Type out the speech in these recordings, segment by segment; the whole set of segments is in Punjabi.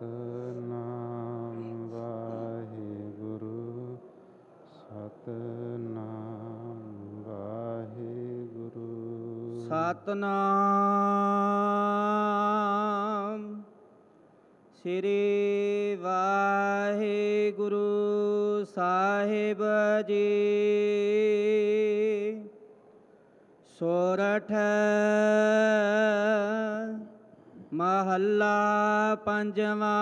ਸਤਿਨਾਮ ਵਾਹਿਗੁਰੂ ਸਤਿਨਾਮ ਵਾਹਿਗੁਰੂ ਸਤਿਨਾਮ ਸ੍ਰੀ ਵਾਹਿਗੁਰੂ ਸਾਹਿਬ ਜੀ। ਸੋਰਠ ਮਹੱਲਾ ਪੰਜਵਾਂ।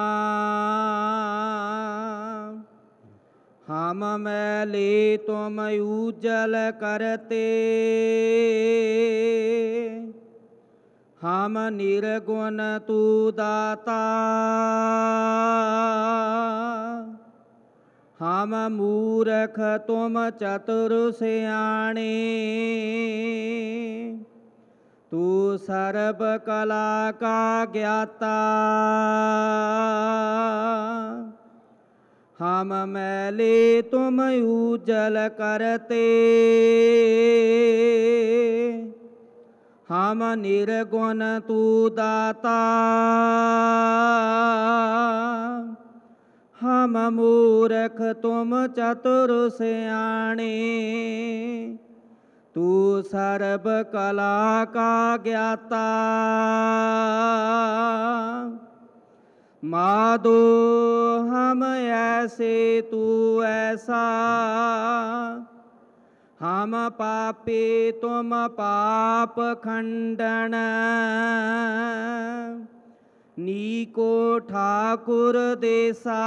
ਹਮ ਮੈਲੀ ਤੁਮ ਉਜਲ ਕਰਤੇ, ਹਮ ਨਿਰਗੁਣ ਤੂ ਦਾਤਾ। ਹਮ ਮੂਰਖ ਤੁਮ ਚਤੁਰ ਸਿਆਣੇ, ਤੂ ਸਰਬ ਕਲਾ ਕਾ ਗਿਆਤਾ। ਹਮ ਮੈਲੇ ਤੁਮ ਉਜਲ ਕਰਤੇ, ਹਮ ਨਿਰਗੁਣ ਤੂ ਦਾਤਾ। ਹਮ ਮੂਰਖ ਤੁਮ ਚਤੁਰ ਸਿਆਣੇ, ਤੂ ਸਰਬ ਕਲਾ ਕਾ ਗਿਆਤਾ। ਮਾਧੋ ਹਮ ਐਸੇ ਤੂ ਐਸਾ, ਹਮ ਪਾਪੀ ਤੁਮ ਪਾਪ ਖੰਡਨ। ਨੀਕੋ ਠਾਕੁਰ ਦੇਸਾ,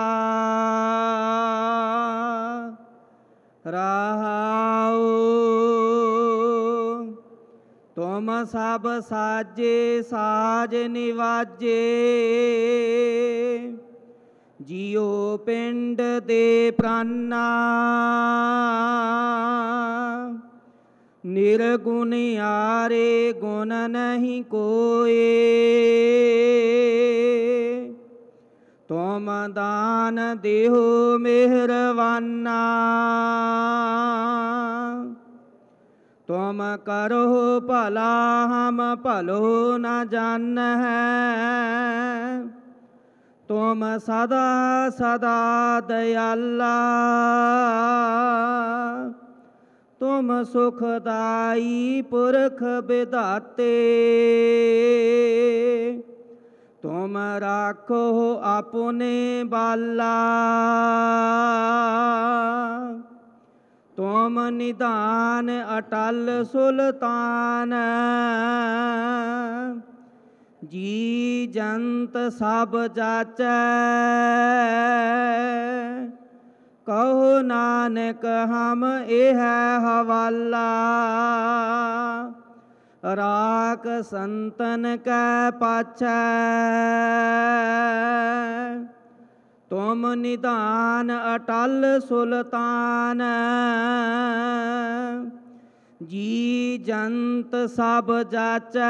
ਰਹਾਉ ਤੁਮ ਸਭ ਸਾਜੇ ਸਾਜ ਨਿਵਾਜੇ। ਜਿਉ ਪਿੰਡ ਦੇ ਪ੍ਰਾਨਾ, ਨਿਰਗੁਣਿਆਰੇ ਗੁਣ ਨਹੀਂ ਕੋਏ। ਤੁਮ ਦਾਨ ਦੇਹੁ ਮਿਹਰਵਾਨਾ, ਤੁਮ ਕਰਹੁ ਭਲਾ ਹਮ ਭਲੋ ਨ ਜਾਣਹਿ। ਤੁਮ ਸਦਾ ਸਦਾ ਦਇਆਲਾ, ਤੁਮ ਸੁਖਦਾਈ ਪੁਰਖ ਵਿਧਾਤੇ। ਤੁਮ ਰਾਖੋ ਆਪਣੇ ਬਾਲਾ, ਤੁਮ ਨਿਧਾਨ ਅਟਲ ਸੁਲਤਾਨ। ਜੀ ਜੰਤ ਸਭ ਜਾਚੈ, ਕਹੋ ਨਾਨਕ ਹਮ ਇਹ ਹਵਾਲਾ। ਰਾਖ ਸੰਤਨ ਕੈ ਪਾਛੈ, ਤੁਮ ਨਿਧਾਨ ਅਟਲ ਸੁਲਤਾਨ। ਜੀ ਜੰਤ ਸਭ ਜਾਚੈ,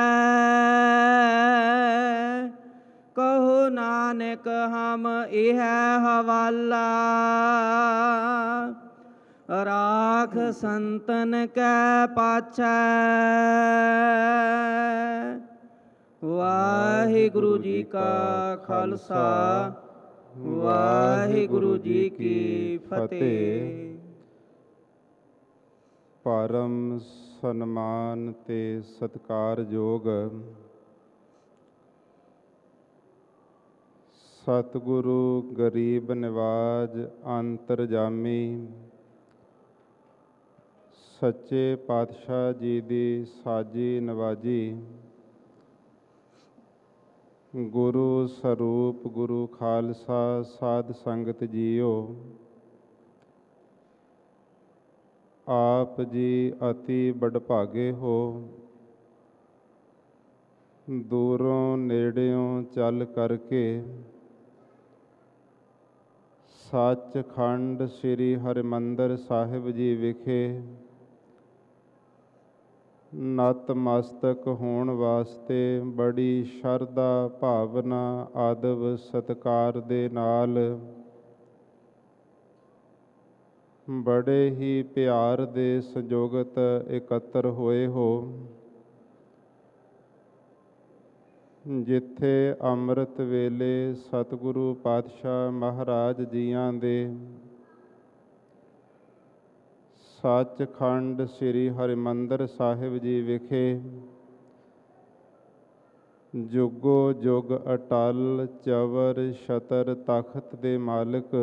ਕਹੋ ਨਾਨਕ ਹਮ ਇਹ ਹਵਾਲਾ। ਰਾਖ ਸੰਤਨ ਕੈ ਪਾਛੈ। ਵਾਹਿਗੁਰੂ ਜੀ ਕਾ ਖਾਲਸਾ, ਵਾਹਿਗੁਰੂ ਜੀ ਕੀ ਫਤਿਹ। ਪਰਮ ਸਨਮਾਨ ਤੇ ਸਤਿਕਾਰਯੋਗ ਸਤਿਗੁਰੂ ਗਰੀਬ ਨਿਵਾਜ ਅੰਤਰਜਾਮੀ ਸੱਚੇ ਪਾਤਸ਼ਾਹ ਜੀ ਦੀ ਸਾਜੀ ਨਵਾਜੀ, ਗੁਰੂ ਸਰੂਪ ਗੁਰੂ ਖਾਲਸਾ ਸਾਧ ਸੰਗਤ ਜੀਓ। ਆਪ ਜੀ ਅਤੀ ਵਡਭਾਗੇ ਹੋ, ਦੂਰੋਂ ਨੇੜਿਓਂ ਚੱਲ ਕਰਕੇ ਸੱਚਖੰਡ ਸ੍ਰੀ ਹਰਿਮੰਦਰ ਸਾਹਿਬ ਜੀ ਵਿਖੇ ਨਤਮਸਤਕ ਹੋਣ ਵਾਸਤੇ ਬੜੀ ਸ਼ਰਧਾ ਭਾਵਨਾ ਆਦਬ ਸਤਿਕਾਰ ਦੇ ਨਾਲ, ਬੜੇ ਹੀ ਪਿਆਰ ਦੇ ਸੰਜੋਗਤ ਇਕੱਤਰ ਹੋਏ ਹੋ। ਜਿੱਥੇ ਅੰਮ੍ਰਿਤ ਵੇਲੇ ਸਤਿਗੁਰੂ ਪਾਤਸ਼ਾਹ ਮਹਾਰਾਜ ਜੀਆਂ ਦੇ ਸੱਚਖੰਡ ਸ੍ਰੀ ਹਰਿਮੰਦਰ ਸਾਹਿਬ ਜੀ ਵਿਖੇ ਜੁਗੋ ਜੁਗ ਅਟਲ ਚਵਰ ਛਤਰ ਤਖਤ ਦੇ ਮਾਲਕ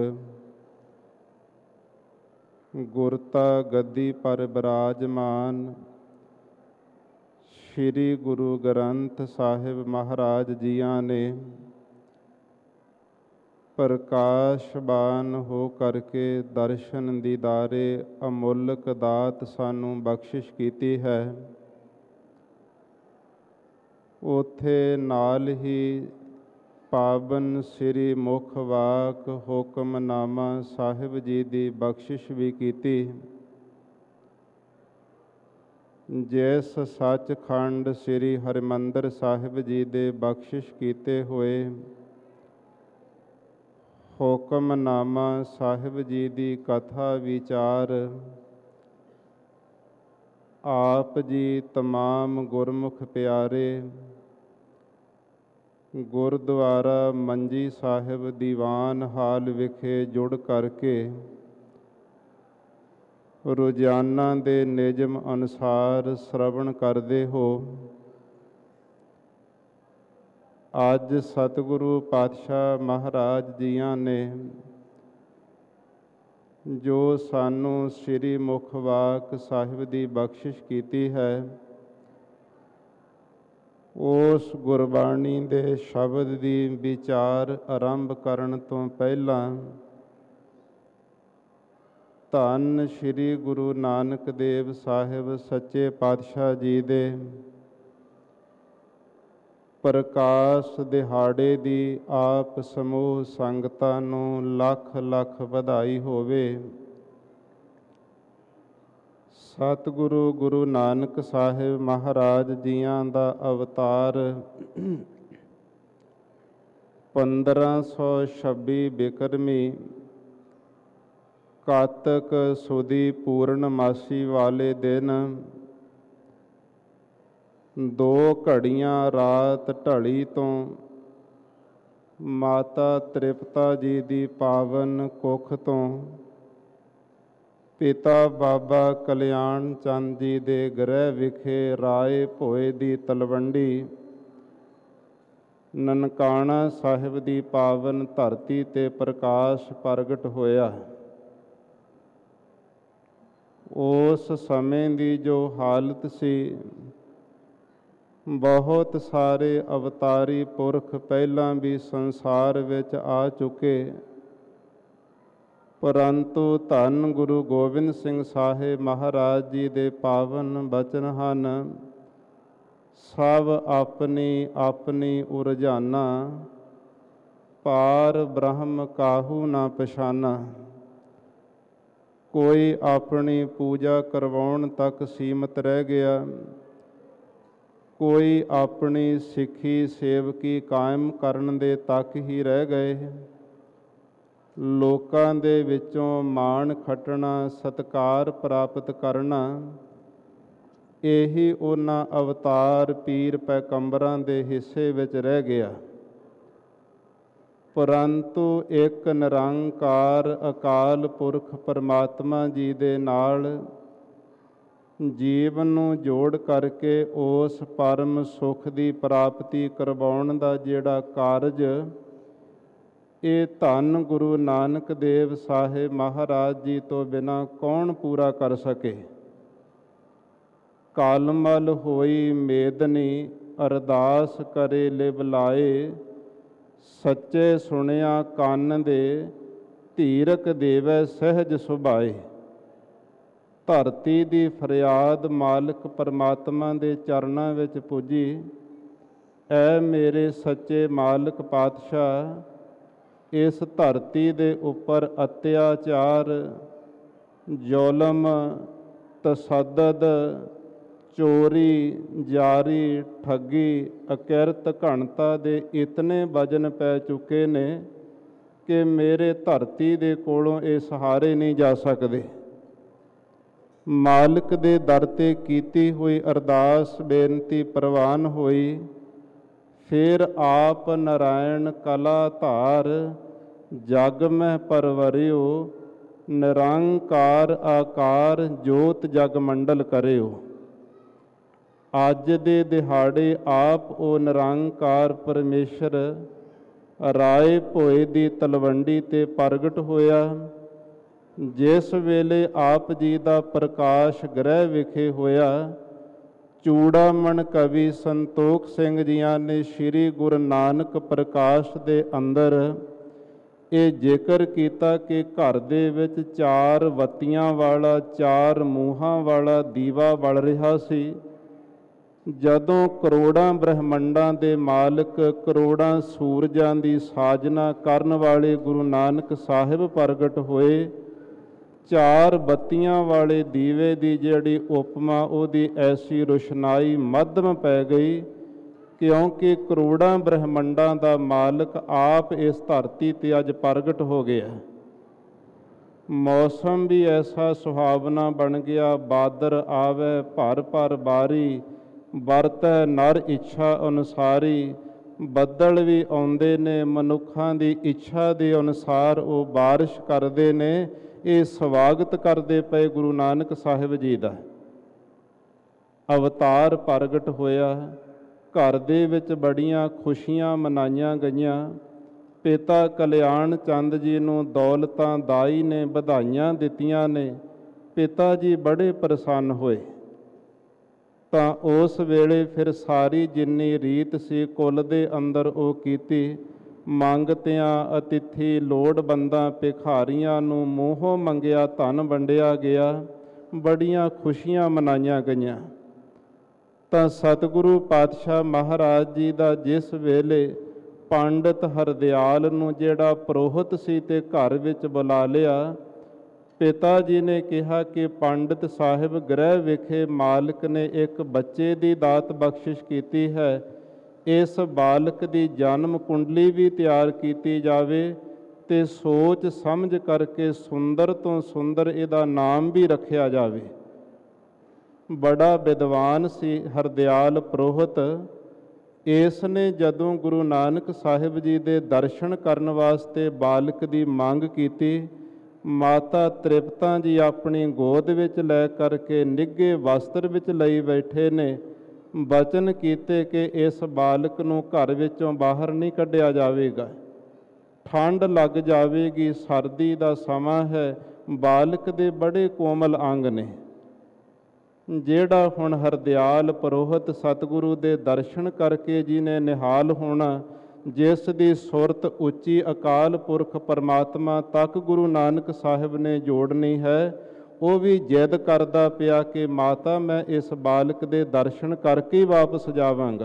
ਗੁਰਤਾ ਗੱਦੀ ਪਰ ਬਿਰਾਜਮਾਨ ਸ਼੍ਰੀ ਗੁਰੂ ਗ੍ਰੰਥ ਸਾਹਿਬ ਮਹਾਰਾਜ ਜੀਆਂ ਨੇ ਪ੍ਰਕਾਸ਼ਬਾਨ ਹੋ ਕਰਕੇ ਦਰਸ਼ਨ ਦੀਦਾਰੇ ਅਮੁੱਲਕ ਦਾਤ ਸਾਨੂੰ ਬਖਸ਼ਿਸ਼ ਕੀਤੀ ਹੈ। ਉੱਥੇ ਨਾਲ ਹੀ ਪਾਵਨ ਸ੍ਰੀ ਮੁਖ ਵਾਕ ਹੁਕਮਨਾਮਾ ਸਾਹਿਬ ਜੀ ਦੀ ਬਖਸ਼ਿਸ਼ ਵੀ ਕੀਤੀ। ਜਿਸ ਸੱਚਖੰਡ ਸ੍ਰੀ ਹਰਿਮੰਦਰ ਸਾਹਿਬ ਜੀ ਦੇ ਬਖਸ਼ਿਸ਼ ਕੀਤੇ ਹੋਏ ਹੁਕਮਨਾਮਾ ਸਾਹਿਬ ਜੀ ਦੀ ਕਥਾ ਵਿਚਾਰ ਆਪ ਜੀ ਤਮਾਮ ਗੁਰਮੁਖ ਪਿਆਰੇ ਗੁਰਦੁਆਰਾ ਮੰਜੀ ਸਾਹਿਬ ਦੀਵਾਨ ਹਾਲ ਵਿਖੇ ਜੁੜ ਕਰਕੇ ਰੋਜ਼ਾਨਾ ਦੇ ਨਿਯਮ ਅਨੁਸਾਰ ਸ਼ਰਵਣ ਕਰਦੇ ਹੋ। ਅੱਜ ਸਤਿਗੁਰੂ ਪਾਤਸ਼ਾਹ ਮਹਾਰਾਜ ਜੀਆਂ ਨੇ ਜੋ ਸਾਨੂੰ ਸ੍ਰੀ ਮੁਖ ਵਾਕ ਸਾਹਿਬ ਦੀ ਬਖਸ਼ਿਸ਼ ਕੀਤੀ ਹੈ, ਉਸ ਗੁਰਬਾਣੀ ਦੇ ਸ਼ਬਦ ਦੀ ਵਿਚਾਰ ਆਰੰਭ ਕਰਨ ਤੋਂ ਪਹਿਲਾਂ ਧੰਨ ਸ੍ਰੀ ਗੁਰੂ ਨਾਨਕ ਦੇਵ ਸਾਹਿਬ ਸੱਚੇ ਪਾਤਸ਼ਾਹ ਜੀ ਦੇ ਪ੍ਰਕਾਸ਼ ਦਿਹਾੜੇ ਦੀ ਆਪ ਸਮੂਹ ਸੰਗਤਾਂ ਨੂੰ ਲੱਖ ਲੱਖ ਵਧਾਈ ਹੋਵੇ। ਸਤਿਗੁਰੂ ਗੁਰੂ ਨਾਨਕ ਸਾਹਿਬ ਮਹਾਰਾਜ ਜੀਆਂ ਦਾ ਅਵਤਾਰ 1526 ਬਿਕਰਮੀ ਕਾਤਕ ਸੁਦੀ ਪੂਰਨਮਾਸੀ ਵਾਲੇ ਦਿਨ 2 ਘੜੀਆਂ ਰਾਤ ਢਲੀ ਤੋਂ ਮਾਤਾ ਤ੍ਰਿਪਤਾ ਜੀ ਦੀ ਪਾਵਨ ਕੁੱਖ ਤੋਂ ਪਿਤਾ ਬਾਬਾ ਕਲਿਆਣ ਚੰਦ ਜੀ ਦੇ ਗ੍ਰਹਿ ਵਿਖੇ ਰਾਏ ਭੋਏ ਦੀ ਤਲਵੰਡੀ ਨਨਕਾਣਾ ਸਾਹਿਬ ਦੀ ਪਾਵਨ ਧਰਤੀ ਤੇ ਪ੍ਰਕਾਸ਼ ਪ੍ਰਗਟ ਹੋਇਆ। ਉਸ ਸਮੇਂ ਦੀ ਜੋ ਹਾਲਤ ਸੀ, ਬਹੁਤ ਸਾਰੇ ਅਵਤਾਰੀ ਪੁਰਖ ਪਹਿਲਾਂ ਵੀ ਸੰਸਾਰ ਵਿੱਚ ਆ ਚੁੱਕੇ, ਪਰੰਤੂ ਧੰਨ ਗੁਰੂ ਗੋਬਿੰਦ ਸਿੰਘ ਸਾਹਿਬ ਮਹਾਰਾਜ ਜੀ ਦੇ ਪਾਵਨ ਬਚਨ ਹਨ, ਸਭ ਆਪਣੀ ਆਪਣੀ ਉਰਜਾਨਾ ਪਾਰ ਬ੍ਰਹਮ ਕਾਹੂ ਨਾ ਪਛਾਨਾ। ਕੋਈ ਆਪਣੀ ਪੂਜਾ ਕਰਵਾਉਣ ਤੱਕ ਸੀਮਤ ਰਹਿ ਗਿਆ, ਕੋਈ ਆਪਣੀ ਸਿੱਖੀ ਸੇਵਕੀ ਕਾਇਮ ਕਰਨ ਦੇ ਤੱਕ ਹੀ ਰਹਿ ਗਏ। ਲੋਕਾਂ ਦੇ ਵਿੱਚੋਂ ਮਾਣ ਖੱਟਣਾ, ਸਤਿਕਾਰ ਪ੍ਰਾਪਤ ਕਰਨਾ, ਇਹੀ ਉਹਨਾਂ ਅਵਤਾਰ ਪੀਰ ਪੈਗੰਬਰਾਂ ਦੇ ਹਿੱਸੇ ਵਿੱਚ ਰਹਿ ਗਿਆ। ਪਰੰਤੂ ਇੱਕ ਨਿਰੰਕਾਰ ਅਕਾਲ ਪੁਰਖ ਪਰਮਾਤਮਾ ਜੀ ਦੇ ਨਾਲ ਜੀਵਨ ਨੂੰ ਜੋੜ ਕਰਕੇ ਉਸ ਪਰਮ ਸੁੱਖ ਦੀ ਪ੍ਰਾਪਤੀ ਕਰਵਾਉਣ ਦਾ ਜਿਹੜਾ ਕਾਰਜ, ਇਹ ਧੰਨ ਗੁਰੂ ਨਾਨਕ ਦੇਵ ਸਾਹਿਬ ਮਹਾਰਾਜ ਜੀ ਤੋਂ ਬਿਨਾਂ ਕੌਣ ਪੂਰਾ ਕਰ ਸਕੇ। ਕਾਲਮਲ ਹੋਈ ਮੇਦਨੀ ਅਰਦਾਸ ਕਰੇ ਲਿਵ ਲਾਏ, ਸੱਚੇ ਸੁਣਿਆ ਕੰਨ ਦੇ ਧੀਰਕ ਦੇਵੈ ਸਹਿਜ ਸੁਭਾਏ। ਧਰਤੀ ਦੀ ਫਰਿਆਦ ਮਾਲਕ ਪਰਮਾਤਮਾ ਦੇ ਚਰਨਾਂ ਵਿੱਚ ਪੁੱਜੀ, ਐ ਮੇਰੇ ਸੱਚੇ ਮਾਲਕ ਪਾਤਸ਼ਾਹ, ਇਸ ਧਰਤੀ ਦੇ ਉੱਪਰ ਅਤਿਆਚਾਰ, ਜ਼ੁਲਮ, ਤਸੱਦਦ, ਚੋਰੀ, ਜਾਰੀ, ਠੱਗੀ, ਅਕਿਰਤ, ਘਣਤਾ ਦੇ ਇਤਨੇ ਵਜਨ ਪੈ ਚੁੱਕੇ ਨੇ ਕਿ ਮੇਰੇ ਧਰਤੀ ਦੇ ਕੋਲੋਂ ਇਹ ਸਹਾਰੇ ਨਹੀਂ ਜਾ ਸਕਦੇ। ਮਾਲਕ ਦੇ ਦਰ 'ਤੇ ਕੀਤੀ ਹੋਈ ਅਰਦਾਸ ਬੇਨਤੀ ਪ੍ਰਵਾਨ ਹੋਈ। ਫਿਰ ਆਪ ਨਰਾਇਣ ਕਲਾ ਧਾਰ, ਜਗ ਮਹਿ ਪਰਵਰਿਓ, ਨਿਰੰਕਾਰ ਆਕਾਰ, ਜੋਤ ਜਗ ਮੰਡਲ ਕਰਿਓ। ਅੱਜ ਦੇ ਦਿਹਾੜੇ ਆਪ ਉਹ ਨਿਰੰਕਾਰ ਪਰਮੇਸ਼ਰ ਰਾਏ ਭੋਏ ਦੀ ਤਲਵੰਡੀ ਤੇ ਪ੍ਰਗਟ ਹੋਇਆ। ਜਿਸ ਵੇਲੇ ਆਪ ਜੀ ਦਾ ਪ੍ਰਕਾਸ਼ ਗ੍ਰਹਿ ਵਿਖੇ ਹੋਇਆ, ਚੂੜਾਮਣ ਕਵੀ ਸੰਤੋਖ ਸਿੰਘ ਜੀਆਂ ਨੇ ਸ੍ਰੀ ਗੁਰੂ ਨਾਨਕ ਪ੍ਰਕਾਸ਼ ਦੇ ਅੰਦਰ ਇਹ ਜ਼ਿਕਰ ਕੀਤਾ ਕਿ ਘਰ ਦੇ ਵਿੱਚ 4 ਬੱਤੀਆਂ ਵਾਲਾ 4 ਮੂੰਹਾਂ ਵਾਲਾ ਦੀਵਾ ਬਲ ਰਿਹਾ ਸੀ। ਜਦੋਂ ਕਰੋੜਾਂ ਬ੍ਰਹਮੰਡਾਂ ਦੇ ਮਾਲਕ, ਕਰੋੜਾਂ ਸੂਰਜਾਂ ਦੀ ਸਾਜਨਾ ਕਰਨ ਵਾਲੇ ਗੁਰੂ ਨਾਨਕ ਸਾਹਿਬ ਪ੍ਰਗਟ ਹੋਏ, 4 ਬੱਤੀਆਂ ਵਾਲੇ ਦੀਵੇ ਦੀ ਜਿਹੜੀ ਉਪਮਾ, ਉਹਦੀ ਐਸੀ ਰੋਸ਼ਨਾਈ ਮੱਧਮ ਪੈ ਗਈ, ਕਿਉਂਕਿ ਕਰੋੜਾਂ ਬ੍ਰਹਮੰਡਾਂ ਦਾ ਮਾਲਕ ਆਪ ਇਸ ਧਰਤੀ ਤੇ ਅੱਜ ਪ੍ਰਗਟ ਹੋ ਗਿਆ। ਮੌਸਮ ਵੀ ਐਸਾ ਸੁਹਾਵਣਾ ਬਣ ਗਿਆ, ਬਾਦਰ ਆਵੇ ਭਰ ਭਰ ਬਾਰੀ, ਵਰਤੈ ਨਰ ਇੱਛਾ ਅਨੁਸਾਰੀ। ਬੱਦਲ ਵੀ ਆਉਂਦੇ ਨੇ, ਮਨੁੱਖਾਂ ਦੀ ਇੱਛਾ ਦੇ ਅਨੁਸਾਰ ਉਹ ਬਾਰਿਸ਼ ਕਰਦੇ ਨੇ। ਇਹ ਸਵਾਗਤ ਕਰਦੇ ਪਏ ਗੁਰੂ ਨਾਨਕ ਸਾਹਿਬ ਜੀ ਦਾ। ਅਵਤਾਰ ਪ੍ਰਗਟ ਹੋਇਆ, ਘਰ ਦੇ ਵਿੱਚ ਬੜੀਆਂ ਖੁਸ਼ੀਆਂ ਮਨਾਈਆਂ ਗਈਆਂ। ਪਿਤਾ ਕਲਿਆਣ ਚੰਦ ਜੀ ਨੂੰ ਦੌਲਤਾਂ ਦਾਈ ਨੇ ਵਧਾਈਆਂ ਦਿੱਤੀਆਂ ਨੇ। ਪਿਤਾ ਜੀ ਬੜੇ ਪ੍ਰਸੰਨ ਹੋਏ। ਤਾਂ ਉਸ ਵੇਲੇ ਫਿਰ ਸਾਰੀ ਜਿੰਨੀ ਰੀਤ ਸੀ ਕੁੱਲ ਦੇ ਅੰਦਰ ਉਹ ਕੀਤੀ। ਮੰਗਤਿਆਂ ਅਤਿਥੀ ਲੋੜਵੰਦਾਂ ਭਿਖਾਰੀਆਂ ਨੂੰ ਮੂੰਹੋਂ ਮੰਗਿਆ ਧਨ ਵੰਡਿਆ ਗਿਆ। ਬੜੀਆਂ ਖੁਸ਼ੀਆਂ ਮਨਾਈਆਂ ਗਈਆਂ। ਤਾਂ ਸਤਿਗੁਰੂ ਪਾਤਸ਼ਾਹ ਮਹਾਰਾਜ ਜੀ ਦਾ ਜਿਸ ਵੇਲੇ ਪੰਡਿਤ ਹਰਦਿਆਲ ਨੂੰ ਜਿਹੜਾ ਪ੍ਰੋਹਿਤ ਸੀ ਤੇ ਘਰ ਵਿੱਚ ਬੁਲਾ ਲਿਆ, ਪਿਤਾ ਜੀ ਨੇ ਕਿਹਾ ਕਿ ਪੰਡਿਤ ਸਾਹਿਬ ਗ੍ਰਹਿ ਵਿਖੇ ਮਾਲਕ ਨੇ ਇੱਕ ਬੱਚੇ ਦੀ ਦਾਤ ਬਖਸ਼ਿਸ਼ ਕੀਤੀ ਹੈ। ਇਸ ਬਾਲਕ ਦੀ ਜਨਮ ਕੁੰਡਲੀ ਵੀ ਤਿਆਰ ਕੀਤੀ ਜਾਵੇ ਤੇ ਸੋਚ ਸਮਝ ਕਰਕੇ ਸੁੰਦਰ ਤੋਂ ਸੁੰਦਰ ਇਹਦਾ ਨਾਮ ਵੀ ਰੱਖਿਆ ਜਾਵੇ। ਬੜਾ ਵਿਦਵਾਨ ਸੀ ਹਰਦਿਆਲ ਪ੍ਰੋਹਿਤ। ਇਸ ਨੇ ਜਦੋਂ ਗੁਰੂ ਨਾਨਕ ਸਾਹਿਬ ਜੀ ਦੇ ਦਰਸ਼ਨ ਕਰਨ ਵਾਸਤੇ ਬਾਲਕ ਦੀ ਮੰਗ ਕੀਤੀ, ਮਾਤਾ ਤ੍ਰਿਪਤਾ ਜੀ ਆਪਣੀ ਗੋਦ ਵਿੱਚ ਲੈ ਕਰਕੇ ਨਿੱਘੇ ਵਸਤਰ ਵਿੱਚ ਲਈ ਬੈਠੇ ਨੇ। ਬਚਨ ਕੀਤੇ ਕਿ ਇਸ ਬਾਲਕ ਨੂੰ ਘਰ ਵਿੱਚੋਂ ਬਾਹਰ ਨਹੀਂ ਕੱਢਿਆ ਜਾਵੇਗਾ, ਠੰਡ ਲੱਗ ਜਾਵੇਗੀ, ਸਰਦੀ ਦਾ ਸਮਾਂ ਹੈ। ਬਾਲਕ ਦੇ ਬੜੇ ਕੋਮਲ ਅੰਗ ਨੇ। ਜਿਹੜਾ ਹੁਣ ਹਰਦਿਆਲ ਪ੍ਰੋਹਿਤ ਸਤਿਗੁਰੂ ਦੇ ਦਰਸ਼ਨ ਕਰਕੇ ਜਿਹਨੇ ਨਿਹਾਲ ਹੋਣਾ, ਜਿਸ ਦੀ ਸੁਰਤ ਉੱਚੀ ਅਕਾਲ ਪੁਰਖ ਪਰਮਾਤਮਾ ਤੱਕ ਗੁਰੂ ਨਾਨਕ ਸਾਹਿਬ ਨੇ ਜੋੜਨੀ ਹੈ, ਉਹ ਵੀ ਜਿੱਦ ਕਰਦਾ ਪਿਆ ਕਿ ਮਾਤਾ ਮੈਂ ਇਸ ਬਾਲਕ ਦੇ ਦਰਸ਼ਨ ਕਰਕੇ ਹੀ ਵਾਪਸ ਜਾਵਾਂਗਾ।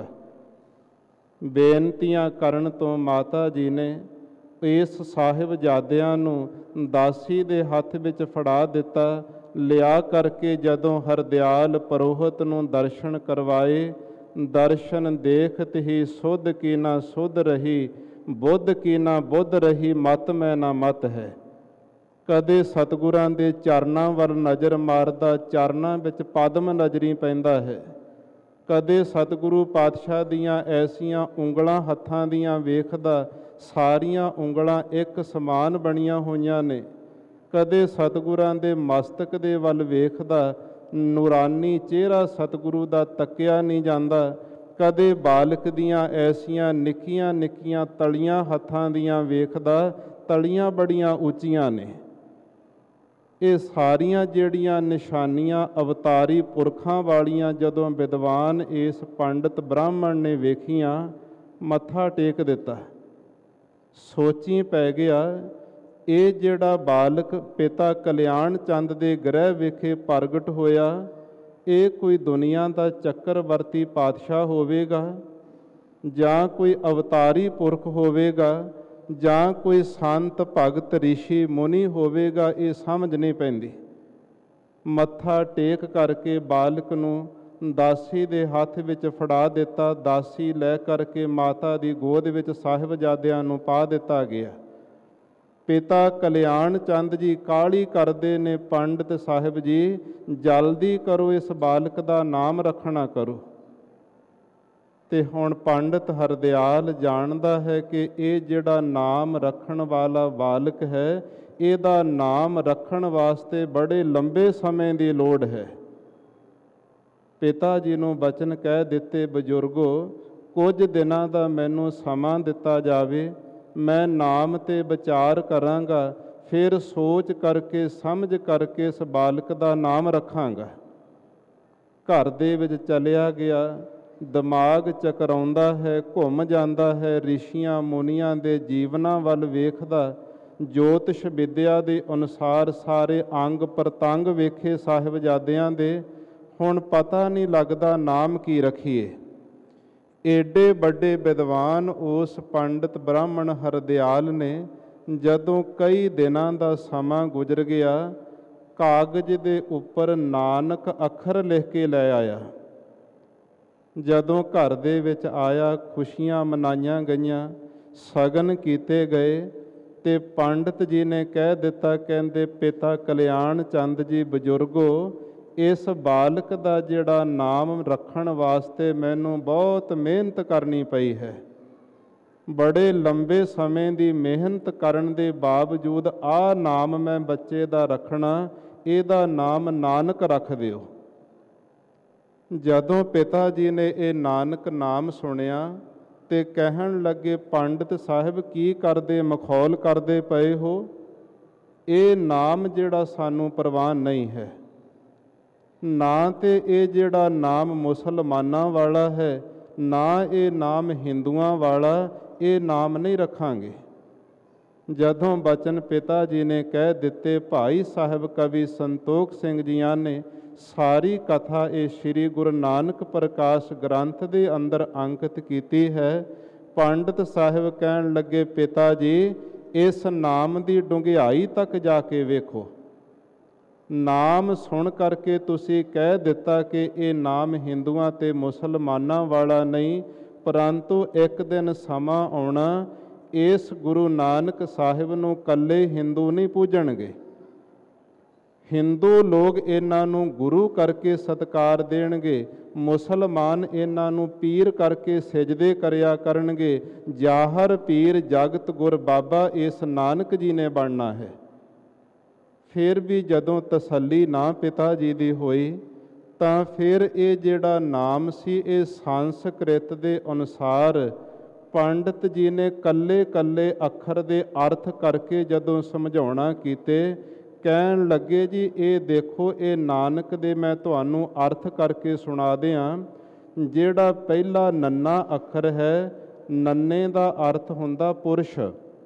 ਬੇਨਤੀਆਂ ਕਰਨ ਤੋਂ ਮਾਤਾ ਜੀ ਨੇ ਇਸ ਸਾਹਿਬਜ਼ਾਦਿਆਂ ਨੂੰ ਦਾਸੀ ਦੇ ਹੱਥ ਵਿੱਚ ਫੜਾ ਦਿੱਤਾ। ਲਿਆ ਕਰਕੇ ਜਦੋਂ ਹਰਦਿਆਲ ਪ੍ਰੋਹਿਤ ਨੂੰ ਦਰਸ਼ਨ ਕਰਵਾਏ, ਦਰਸ਼ਨ ਦੇਖਤ ਹੀ ਸੁਧ ਕੀ ਨਾ ਸੁਧ ਰਹੀ, ਬੁੱਧ ਕੀ ਨਾ ਬੁੱਧ ਰਹੀ, ਮਤ ਮੈਂ ਨਾ ਮਤ ਹੈ। ਕਦੇ ਸਤਿਗੁਰਾਂ ਦੇ ਚਰਨਾਂ ਵੱਲ ਨਜ਼ਰ ਮਾਰਦਾ, ਚਰਨਾਂ ਵਿੱਚ ਪਦਮ ਨਜ਼ਰੀ ਪੈਂਦਾ ਹੈ। ਕਦੇ ਸਤਿਗੁਰੂ ਪਾਤਸ਼ਾਹ ਦੀਆਂ ਐਸੀਆਂ ਉਂਗਲਾਂ ਹੱਥਾਂ ਦੀਆਂ ਵੇਖਦਾ, ਸਾਰੀਆਂ ਉਂਗਲਾਂ ਇੱਕ ਸਮਾਨ ਬਣੀਆਂ ਹੋਈਆਂ ਨੇ। ਕਦੇ ਸਤਿਗੁਰਾਂ ਦੇ ਮਸਤਕ ਦੇ ਵੱਲ ਵੇਖਦਾ, ਨੂਰਾਨੀ ਚਿਹਰਾ ਸਤਿਗੁਰੂ ਦਾ ਤੱਕਿਆ ਨਹੀਂ ਜਾਂਦਾ। ਕਦੇ ਬਾਲਕ ਦੀਆਂ ਐਸੀਆਂ ਨਿੱਕੀਆਂ ਨਿੱਕੀਆਂ ਤਲੀਆਂ ਹੱਥਾਂ ਦੀਆਂ ਵੇਖਦਾ, ਤਲੀਆਂ ਬੜੀਆਂ ਉੱਚੀਆਂ ਨੇ। ਇਹ ਸਾਰੀਆਂ ਜਿਹੜੀਆਂ ਨਿਸ਼ਾਨੀਆਂ ਅਵਤਾਰੀ ਪੁਰਖਾਂ ਵਾਲੀਆਂ ਜਦੋਂ ਵਿਦਵਾਨ ਇਸ ਪੰਡਿਤ ਬ੍ਰਾਹਮਣ ਨੇ ਵੇਖੀਆਂ, ਮੱਥਾ ਟੇਕ ਦਿੱਤਾ। ਸੋਚੀ ਪੈ ਗਿਆ, ਇਹ ਜਿਹੜਾ ਬਾਲਕ ਪਿਤਾ ਕਲਿਆਣ ਚੰਦ ਦੇ ਗ੍ਰਹਿ ਵਿਖੇ ਪ੍ਰਗਟ ਹੋਇਆ, ਇਹ ਕੋਈ ਦੁਨੀਆ ਦਾ ਚੱਕਰਵਰਤੀ ਪਾਤਸ਼ਾਹ ਹੋਵੇਗਾ ਜਾਂ ਕੋਈ ਅਵਤਾਰੀ ਪੁਰਖ ਹੋਵੇਗਾ ਜਾਂ ਕੋਈ ਸੰਤ ਭਗਤ ਰਿਸ਼ੀ ਮੁਨੀ ਹੋਵੇਗਾ, ਇਹ ਸਮਝ ਨਹੀਂ ਪੈਂਦੀ। ਮੱਥਾ ਟੇਕ ਕਰਕੇ ਬਾਲਕ ਨੂੰ ਦਾਸੀ ਦੇ ਹੱਥ ਵਿੱਚ ਫੜਾ ਦਿੱਤਾ। ਦਾਸੀ ਲੈ ਕਰਕੇ ਮਾਤਾ ਦੀ ਗੋਦ ਵਿੱਚ ਸਾਹਿਬਜ਼ਾਦਿਆਂ ਨੂੰ ਪਾ ਦਿੱਤਾ ਗਿਆ। ਪਿਤਾ ਕਲਿਆਣ ਚੰਦ ਜੀ ਕਾਹਲੀ ਕਰਦੇ ਨੇ, ਪੰਡਿਤ ਸਾਹਿਬ ਜੀ ਜਲਦੀ ਕਰੋ, ਇਸ ਬਾਲਕ ਦਾ ਨਾਮ ਰੱਖਣਾ ਕਰੋ। ਤੇ ਹੁਣ ਪੰਡਤ ਹਰਦਿਆਲ ਜਾਣਦਾ ਹੈ ਕਿ ਇਹ ਜਿਹੜਾ ਨਾਮ ਰੱਖਣ ਵਾਲਾ ਬਾਲਕ ਹੈ, ਇਹਦਾ ਨਾਮ ਰੱਖਣ ਵਾਸਤੇ ਬੜੇ ਲੰਬੇ ਸਮੇਂ ਦੀ ਲੋੜ ਹੈ। ਪਿਤਾ ਜੀ ਨੂੰ ਬਚਨ ਕਹਿ ਦਿੱਤੇ, ਬਜ਼ੁਰਗੋ ਕੁਝ ਦਿਨਾਂ ਦਾ ਮੈਨੂੰ ਸਮਾਂ ਦਿੱਤਾ ਜਾਵੇ, ਮੈਂ ਨਾਮ ਤੇ ਵਿਚਾਰ ਕਰਾਂਗਾ, ਫਿਰ ਸੋਚ ਕਰਕੇ ਸਮਝ ਕਰਕੇ ਇਸ ਬਾਲਕ ਦਾ ਨਾਮ ਰੱਖਾਂਗਾ। ਘਰ ਦੇ ਵਿੱਚ ਚਲਿਆ ਗਿਆ, ਦਿਮਾਗ ਚਕਰਾਉਂਦਾ ਹੈ, ਘੁੰਮ ਜਾਂਦਾ ਹੈ, ਰਿਸ਼ੀਆਂ ਮੁਨੀਆਂ ਦੇ ਜੀਵਨਾਂ ਵੱਲ ਵੇਖਦਾ, ਜੋਤਿਸ਼ ਵਿਦਿਆ ਦੇ ਅਨੁਸਾਰ ਸਾਰੇ ਅੰਗ ਪ੍ਰਤੰਗ ਵੇਖੇ ਸਾਹਿਬਜ਼ਾਦਿਆਂ ਦੇ, ਹੁਣ ਪਤਾ ਨਹੀਂ ਲੱਗਦਾ ਨਾਮ ਕੀ ਰੱਖੀਏ। ਏਡੇ ਵੱਡੇ ਵਿਦਵਾਨ ਉਸ ਪੰਡਤ ਬ੍ਰਾਹਮਣ ਹਰਦਿਆਲ ਨੇ ਜਦੋਂ ਕਈ ਦਿਨਾਂ ਦਾ ਸਮਾਂ ਗੁਜ਼ਰ ਗਿਆ, ਕਾਗਜ਼ ਦੇ ਉੱਪਰ ਨਾਨਕ ਅੱਖਰ ਲਿਖ ਕੇ ਲੈ ਆਇਆ। ਜਦੋਂ ਘਰ ਦੇ ਵਿੱਚ ਆਇਆ, ਖੁਸ਼ੀਆਂ ਮਨਾਈਆਂ ਗਈਆਂ, ਸ਼ਗਨ ਕੀਤੇ ਗਏ, ਤੇ ਪੰਡਤ ਜੀ ਨੇ ਕਹਿ ਦਿੱਤਾ, ਕਹਿੰਦੇ ਪਿਤਾ ਕਲਿਆਣ ਚੰਦ ਜੀ ਬਜ਼ੁਰਗੋ, ਇਸ ਬਾਲਕ ਦਾ ਜਿਹੜਾ ਨਾਮ ਰੱਖਣ ਵਾਸਤੇ ਮੈਨੂੰ ਬਹੁਤ ਮਿਹਨਤ ਕਰਨੀ ਪਈ ਹੈ। ਬੜੇ ਲੰਬੇ ਸਮੇਂ ਦੀ ਮਿਹਨਤ ਕਰਨ ਦੇ ਬਾਵਜੂਦ ਆਹ ਨਾਮ ਮੈਂ ਬੱਚੇ ਦਾ ਰੱਖਣਾ, ਇਹਦਾ ਨਾਮ ਨਾਨਕ ਰੱਖ ਦਿਓ। ਜਦੋਂ ਪਿਤਾ ਜੀ ਨੇ ਇਹ ਨਾਨਕ ਨਾਮ ਸੁਣਿਆ ਤੇ ਕਹਿਣ ਲੱਗੇ, ਪੰਡਤ ਸਾਹਿਬ ਕੀ ਕਰਦੇ, ਮਖੌਲ ਕਰਦੇ ਪਏ ਹੋ? ਇਹ ਨਾਮ ਜਿਹੜਾ ਸਾਨੂੰ ਪ੍ਰਵਾਨ ਨਹੀਂ ਹੈ। ਨਾ ਤੇ ਇਹ ਜਿਹੜਾ ਨਾਮ ਮੁਸਲਮਾਨਾਂ ਵਾਲਾ ਹੈ, ਨਾ ਇਹ ਨਾਮ ਹਿੰਦੂਆਂ ਵਾਲਾ, ਇਹ ਨਾਮ ਨਹੀਂ ਰੱਖਾਂਗੇ। ਜਦੋਂ ਬਚਨ ਪਿਤਾ ਜੀ ਨੇ ਕਹਿ ਦਿੱਤੇ, ਭਾਈ ਸਾਹਿਬ ਕਵੀ ਸੰਤੋਖ ਸਿੰਘ ਜੀਆਂ ਨੇ ਸਾਰੀ ਕਥਾ ਇਹ ਸ੍ਰੀ ਗੁਰੂ ਨਾਨਕ ਪ੍ਰਕਾਸ਼ ਗ੍ਰੰਥ ਦੇ ਅੰਦਰ ਅੰਕਿਤ ਕੀਤੀ ਹੈ। ਪੰਡਤ ਸਾਹਿਬ ਕਹਿਣ ਲੱਗੇ, ਪਿਤਾ ਜੀ ਇਸ ਨਾਮ ਦੀ ਡੂੰਘਾਈ ਤੱਕ ਜਾ ਕੇ ਵੇਖੋ। ਨਾਮ ਸੁਣ ਕਰਕੇ ਤੁਸੀਂ ਕਹਿ ਦਿੱਤਾ ਕਿ ਇਹ ਨਾਮ ਹਿੰਦੂਆਂ ਤੇ ਮੁਸਲਮਾਨਾਂ ਵਾਲਾ ਨਹੀਂ, ਪਰੰਤੂ ਇੱਕ ਦਿਨ ਸਮਾਂ ਆਉਣਾ, ਇਸ ਗੁਰੂ ਨਾਨਕ ਸਾਹਿਬ ਨੂੰ ਇਕੱਲੇ ਹਿੰਦੂ ਨਹੀਂ ਪੂਜਣਗੇ। ਹਿੰਦੂ ਲੋਕ ਇਹਨਾਂ ਨੂੰ ਗੁਰੂ ਕਰਕੇ ਸਤਿਕਾਰ ਦੇਣਗੇ, ਮੁਸਲਮਾਨ ਇਹਨਾਂ ਨੂੰ ਪੀਰ ਕਰਕੇ ਸਿਜਦੇ ਕਰਿਆ ਕਰਨਗੇ। ਜਾਹਰ ਪੀਰ ਜਗਤ ਗੁਰ ਬਾਬਾ ਇਸ ਨਾਨਕ ਜੀ ਨੇ ਬਣਨਾ ਹੈ। ਫਿਰ ਵੀ ਜਦੋਂ ਤਸੱਲੀ ਨਾ ਪਿਤਾ ਜੀ ਦੀ ਹੋਈ, ਤਾਂ ਫਿਰ ਇਹ ਜਿਹੜਾ ਨਾਮ ਸੀ, ਇਹ ਸੰਸਕ੍ਰਿਤ ਦੇ ਅਨੁਸਾਰ ਪੰਡਤ ਜੀ ਨੇ ਕੱਲੇ ਕੱਲੇ ਅੱਖਰ ਦੇ ਅਰਥ ਕਰਕੇ ਜਦੋਂ ਸਮਝਾਉਣਾ ਕੀਤੇ, ਕਹਿਣ ਲੱਗੇ ਜੀ ਇਹ ਦੇਖੋ, ਇਹ ਨਾਨਕ ਦੇ ਮੈਂ ਤੁਹਾਨੂੰ ਅਰਥ ਕਰਕੇ ਸੁਣਾ ਦਿਆਂ। ਜਿਹੜਾ ਪਹਿਲਾ ਨੰਨਾ ਅੱਖਰ ਹੈ, ਨੰਨੇ ਦਾ ਅਰਥ ਹੁੰਦਾ ਪੁਰਸ਼।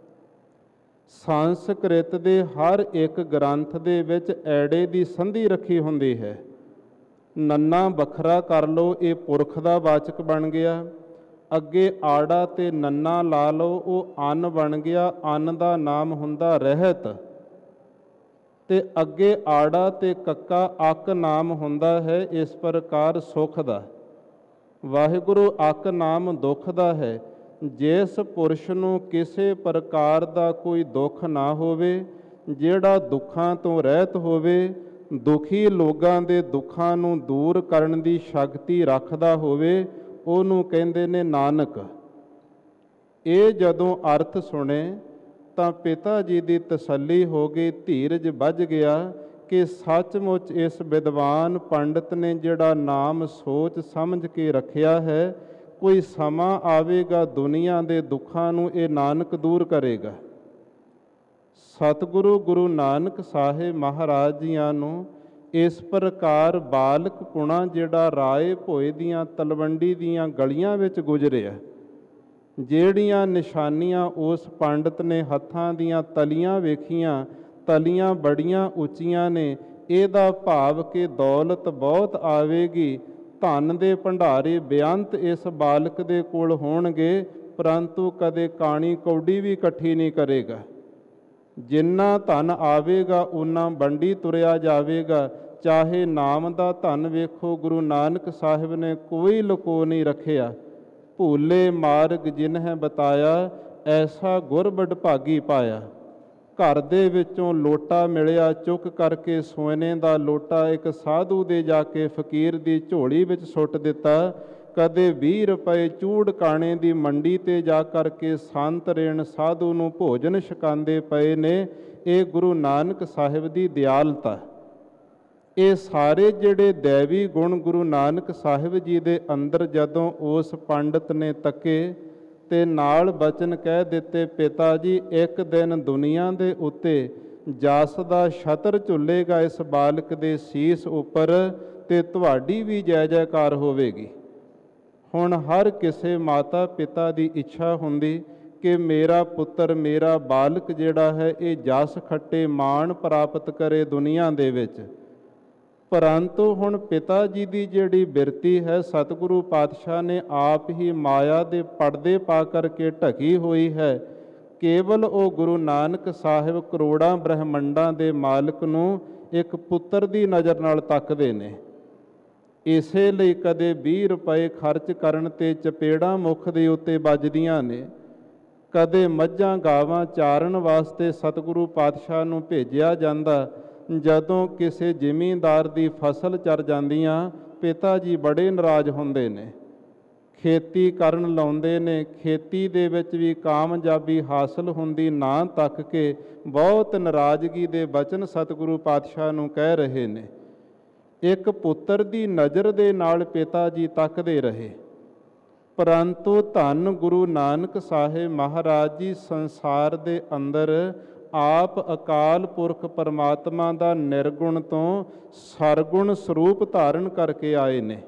ਸੰਸਕ੍ਰਿਤ ਦੇ ਹਰ ਇੱਕ ਗ੍ਰੰਥ ਦੇ ਵਿੱਚ ਐੜੇ ਦੀ ਸੰਧੀ ਰੱਖੀ ਹੁੰਦੀ ਹੈ। ਨੰਨਾ ਵੱਖਰਾ ਕਰ ਲਓ, ਇਹ ਪੁਰਖ ਦਾ ਵਾਚਕ ਬਣ ਗਿਆ। ਅੱਗੇ ਆੜਾ ਤੇ ਨੰਨਾ ਲਾ ਲਓ, ਉਹ ਅੰਨ ਬਣ ਗਿਆ। ਅੰਨ ਦਾ ਨਾਮ ਹੁੰਦਾ ਰਹਿਤ। ਤੇ ਅੱਗੇ ਆੜਾ ਤੇ ਕੱਕਾ ਅੱਕ ਨਾਮ ਹੁੰਦਾ ਹੈ। ਇਸ ਪ੍ਰਕਾਰ ਸੁਖ ਦਾ। ਵਾਹਿਗੁਰੂ ਅੱਕ ਨਾਮ ਦੁੱਖ ਦਾ ਹੈ। ਜਿਸ ਪੁਰਸ਼ ਨੂੰ ਕਿਸੇ ਪ੍ਰਕਾਰ ਦਾ ਕੋਈ ਦੁੱਖ ਨਾ ਹੋਵੇ, ਜਿਹੜਾ ਦੁੱਖਾਂ ਤੋਂ ਰਹਿਤ ਹੋਵੇ, ਦੁਖੀ ਲੋਕਾਂ ਦੇ ਦੁੱਖਾਂ ਨੂੰ ਦੂਰ ਕਰਨ ਦੀ ਸ਼ਕਤੀ ਰੱਖਦਾ ਹੋਵੇ, ਉਹਨੂੰ ਕਹਿੰਦੇ ਨੇ ਨਾਨਕ। ਇਹ ਜਦੋਂ ਅਰਥ ਸੁਣੇ ਤਾਂ ਪਿਤਾ ਜੀ ਦੀ ਤਸੱਲੀ ਹੋ ਗਈ, ਧੀਰਜ ਵੱਜ ਗਿਆ ਕਿ ਸੱਚਮੁੱਚ ਇਸ ਵਿਦਵਾਨ ਪੰਡਤ ਨੇ ਜਿਹੜਾ ਨਾਮ ਸੋਚ ਸਮਝ ਕੇ ਰੱਖਿਆ ਹੈ, ਕੋਈ ਸਮਾਂ ਆਵੇਗਾ ਦੁਨੀਆ ਦੇ ਦੁੱਖਾਂ ਨੂੰ ਇਹ ਨਾਨਕ ਦੂਰ ਕਰੇਗਾ। ਸਤਿਗੁਰੂ ਗੁਰੂ ਨਾਨਕ ਸਾਹਿਬ ਮਹਾਰਾਜ ਜੀਆਂ ਨੂੰ ਇਸ ਪ੍ਰਕਾਰ ਬਾਲਕ ਪੁਣਾ ਜਿਹੜਾ ਰਾਏ ਭੋਏ ਦੀਆਂ ਤਲਵੰਡੀ ਦੀਆਂ ਗਲੀਆਂ ਵਿੱਚ ਗੁਜ਼ਰਿਆ, ਜਿਹੜੀਆਂ ਨਿਸ਼ਾਨੀਆਂ ਉਸ ਪੰਡਤ ਨੇ ਹੱਥਾਂ ਦੀਆਂ ਤਲੀਆਂ ਵੇਖੀਆਂ, ਤਲੀਆਂ ਬੜੀਆਂ ਉੱਚੀਆਂ ਨੇ। ਇਹਦਾ ਭਾਵ ਕਿ ਦੌਲਤ ਬਹੁਤ ਆਵੇਗੀ, ਧਨ ਦੇ ਭੰਡਾਰੇ ਬੇਅੰਤ ਇਸ ਬਾਲਕ ਦੇ ਕੋਲ ਹੋਣਗੇ, ਪਰੰਤੂ ਕਦੇ ਕਾਣੀ ਕੌਡੀ ਵੀ ਇਕੱਠੀ ਨਹੀਂ ਕਰੇਗਾ। ਜਿੰਨਾ ਧਨ ਆਵੇਗਾ ਓਨਾ ਵੰਡੀ ਤੁਰਿਆ ਜਾਵੇਗਾ। ਚਾਹੇ ਨਾਮ ਦਾ ਧਨ ਵੇਖੋ, ਗੁਰੂ ਨਾਨਕ ਸਾਹਿਬ ਨੇ ਕੋਈ ਲੁਕੋ ਨਹੀਂ ਰੱਖਿਆ। ਭੂਲੇ ਮਾਰਗ ਜਿਨਹਿ ਬਤਾਇਆ, ਐਸਾ ਗੁਰ ਵਡਭਾਗੀ ਪਾਇਆ। ਘਰ ਦੇ ਵਿੱਚੋਂ ਲੋਟਾ ਮਿਲਿਆ, ਚੁੱਕ ਕਰਕੇ ਸੋਨੇ ਦਾ ਲੋਟਾ ਇੱਕ ਸਾਧੂ ਦੇ ਜਾ ਕੇ ਫਕੀਰ ਦੀ ਝੋਲੀ ਵਿੱਚ ਸੁੱਟ ਦਿੱਤਾ। ਕਦੇ 20 ਰੁਪਏ ਚੂੜ ਕਾਣੇ ਦੀ ਮੰਡੀ ਤੇ ਜਾ ਕਰਕੇ ਸੰਤ ਰੇਣ ਸਾਧੂ ਨੂੰ ਭੋਜਨ ਛਕਾਉਂਦੇ ਪਏ ਨੇ। ਇਹ ਗੁਰੂ ਨਾਨਕ ਸਾਹਿਬ ਦੀ ਦਿਆਲਤਾ। ਇਹ ਸਾਰੇ ਜਿਹੜੇ ਦੈਵੀ ਗੁਣ ਗੁਰੂ ਨਾਨਕ ਸਾਹਿਬ ਜੀ ਦੇ ਅੰਦਰ ਜਦੋਂ ਉਸ ਪੰਡਤ ਨੇ ਤੱਕੇ ਤੇ ਨਾਲ ਬਚਨ ਕਹਿ ਦਿੱਤੇ, ਪਿਤਾ ਜੀ ਇੱਕ ਦਿਨ ਦੁਨੀਆ ਦੇ ਉੱਤੇ ਜਸ ਦਾ ਛਤਰ ਝੁੱਲੇਗਾ ਇਸ ਬਾਲਕ ਦੇ ਸੀਸ ਉੱਪਰ ਤੇ ਤੁਹਾਡੀ ਵੀ ਜੈ ਜੈਕਾਰ ਹੋਵੇਗੀ। ਹੁਣ ਹਰ ਕਿਸੇ ਮਾਤਾ ਪਿਤਾ ਦੀ ਇੱਛਾ ਹੁੰਦੀ ਕਿ ਮੇਰਾ ਪੁੱਤਰ ਮੇਰਾ ਬਾਲਕ ਜਿਹੜਾ ਹੈ ਇਹ ਜਸ ਖੱਟੇ ਮਾਣ ਪ੍ਰਾਪਤ ਕਰੇ ਦੁਨੀਆ ਦੇ ਵਿੱਚ। ਪਰੰਤੂ ਹੁਣ ਪਿਤਾ ਜੀ ਦੀ ਜਿਹੜੀ ਬਿਰਤੀ ਹੈ ਸਤਿਗੁਰੂ ਪਾਤਸ਼ਾਹ ਨੇ ਆਪ ਹੀ ਮਾਇਆ ਦੇ ਪਰਦੇ ਪਾ ਕਰਕੇ ਢਕੀ ਹੋਈ ਹੈ। ਕੇਵਲ ਉਹ ਗੁਰੂ ਨਾਨਕ ਸਾਹਿਬ ਕਰੋੜਾਂ ਬ੍ਰਹਮੰਡਾਂ ਦੇ ਮਾਲਕ ਨੂੰ ਇੱਕ ਪੁੱਤਰ ਦੀ ਨਜ਼ਰ ਨਾਲ ਤੱਕਦੇ ਨੇ। ਇਸੇ ਲਈ ਕਦੇ 20 ਰੁਪਏ ਖਰਚ ਕਰਨ ਤੇ ਚਪੇੜਾਂ ਮੁੱਖ ਦੇ ਉੱਤੇ ਵੱਜਦੀਆਂ ਨੇ। ਕਦੇ ਮੱਝਾਂ ਗਾਵਾਂ ਚਾਰਨ ਵਾਸਤੇ ਸਤਿਗੁਰੂ ਪਾਤਸ਼ਾਹ ਨੂੰ ਭੇਜਿਆ ਜਾਂਦਾ। ਜਦੋਂ ਕਿਸੇ ਜ਼ਿਮੀਂਦਾਰ ਦੀ ਫਸਲ ਚਰ ਜਾਂਦੀਆਂ ਪਿਤਾ ਜੀ ਬੜੇ ਨਾਰਾਜ਼ ਹੁੰਦੇ ਨੇ। ਖੇਤੀ ਕਰਨ ਲਾਉਂਦੇ ਨੇ, ਖੇਤੀ ਦੇ ਵਿੱਚ ਵੀ ਕਾਮਯਾਬੀ ਹਾਸਲ ਹੁੰਦੀ ਨਾ ਤੱਕ ਕੇ ਬਹੁਤ ਨਾਰਾਜ਼ਗੀ ਦੇ ਬਚਨ ਸਤਿਗੁਰੂ ਪਾਤਸ਼ਾਹ ਨੂੰ ਕਹਿ ਰਹੇ ਨੇ। ਇੱਕ ਪੁੱਤਰ ਦੀ ਨਜ਼ਰ ਦੇ ਨਾਲ ਪਿਤਾ ਜੀ ਤੱਕਦੇ ਰਹੇ। ਪਰੰਤੂ ਧੰਨ ਗੁਰੂ ਨਾਨਕ ਸਾਹਿਬ ਮਹਾਰਾਜ ਜੀ ਸੰਸਾਰ ਦੇ ਅੰਦਰ ਆਪ ਅਕਾਲ ਪੁਰਖ ਪਰਮਾਤਮਾ ਦਾ ਨਿਰਗੁਣ ਤੋਂ ਸਰਗੁਣ ਸਰੂਪ ਧਾਰਨ ਕਰਕੇ ਆਏ ਨੇ।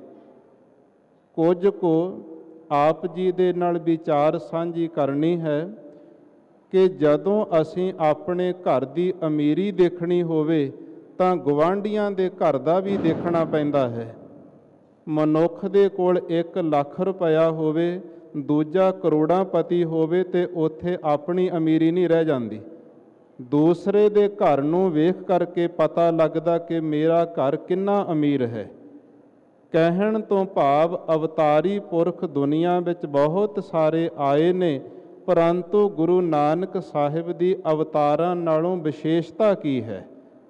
ਕੁਝ ਕੁ ਆਪ ਜੀ ਦੇ ਨਾਲ ਵਿਚਾਰ ਸਾਂਝੀ ਕਰਨੀ ਹੈ ਕਿ ਜਦੋਂ ਅਸੀਂ ਆਪਣੇ ਘਰ ਦੀ ਅਮੀਰੀ ਦੇਖਣੀ ਹੋਵੇ ਤਾਂ ਗੁਆਂਢੀਆਂ ਦੇ ਘਰ ਦਾ ਵੀ ਦੇਖਣਾ ਪੈਂਦਾ ਹੈ। ਮਨੁੱਖ ਦੇ ਕੋਲ 1 ਲੱਖ ਰੁਪਇਆ ਹੋਵੇ, ਦੂਜਾ ਕਰੋੜਾਂਪਤੀ ਹੋਵੇ ਤੇ ਉੱਥੇ ਆਪਣੀ ਅਮੀਰੀ ਨਹੀਂ ਰਹਿ ਜਾਂਦੀ। ਦੂਸਰੇ ਦੇ ਘਰ ਨੂੰ ਵੇਖ ਕਰਕੇ ਪਤਾ ਲੱਗਦਾ ਕਿ ਮੇਰਾ ਘਰ ਕਿੰਨਾ ਅਮੀਰ ਹੈ। ਕਹਿਣ ਤੋਂ ਭਾਵ ਅਵਤਾਰੀ ਪੁਰਖ ਦੁਨੀਆ ਵਿੱਚ ਬਹੁਤ ਸਾਰੇ ਆਏ ਨੇ, ਪਰੰਤੂ ਗੁਰੂ ਨਾਨਕ ਸਾਹਿਬ ਦੀ ਅਵਤਾਰਾਂ ਨਾਲੋਂ ਵਿਸ਼ੇਸ਼ਤਾ ਕੀ ਹੈ?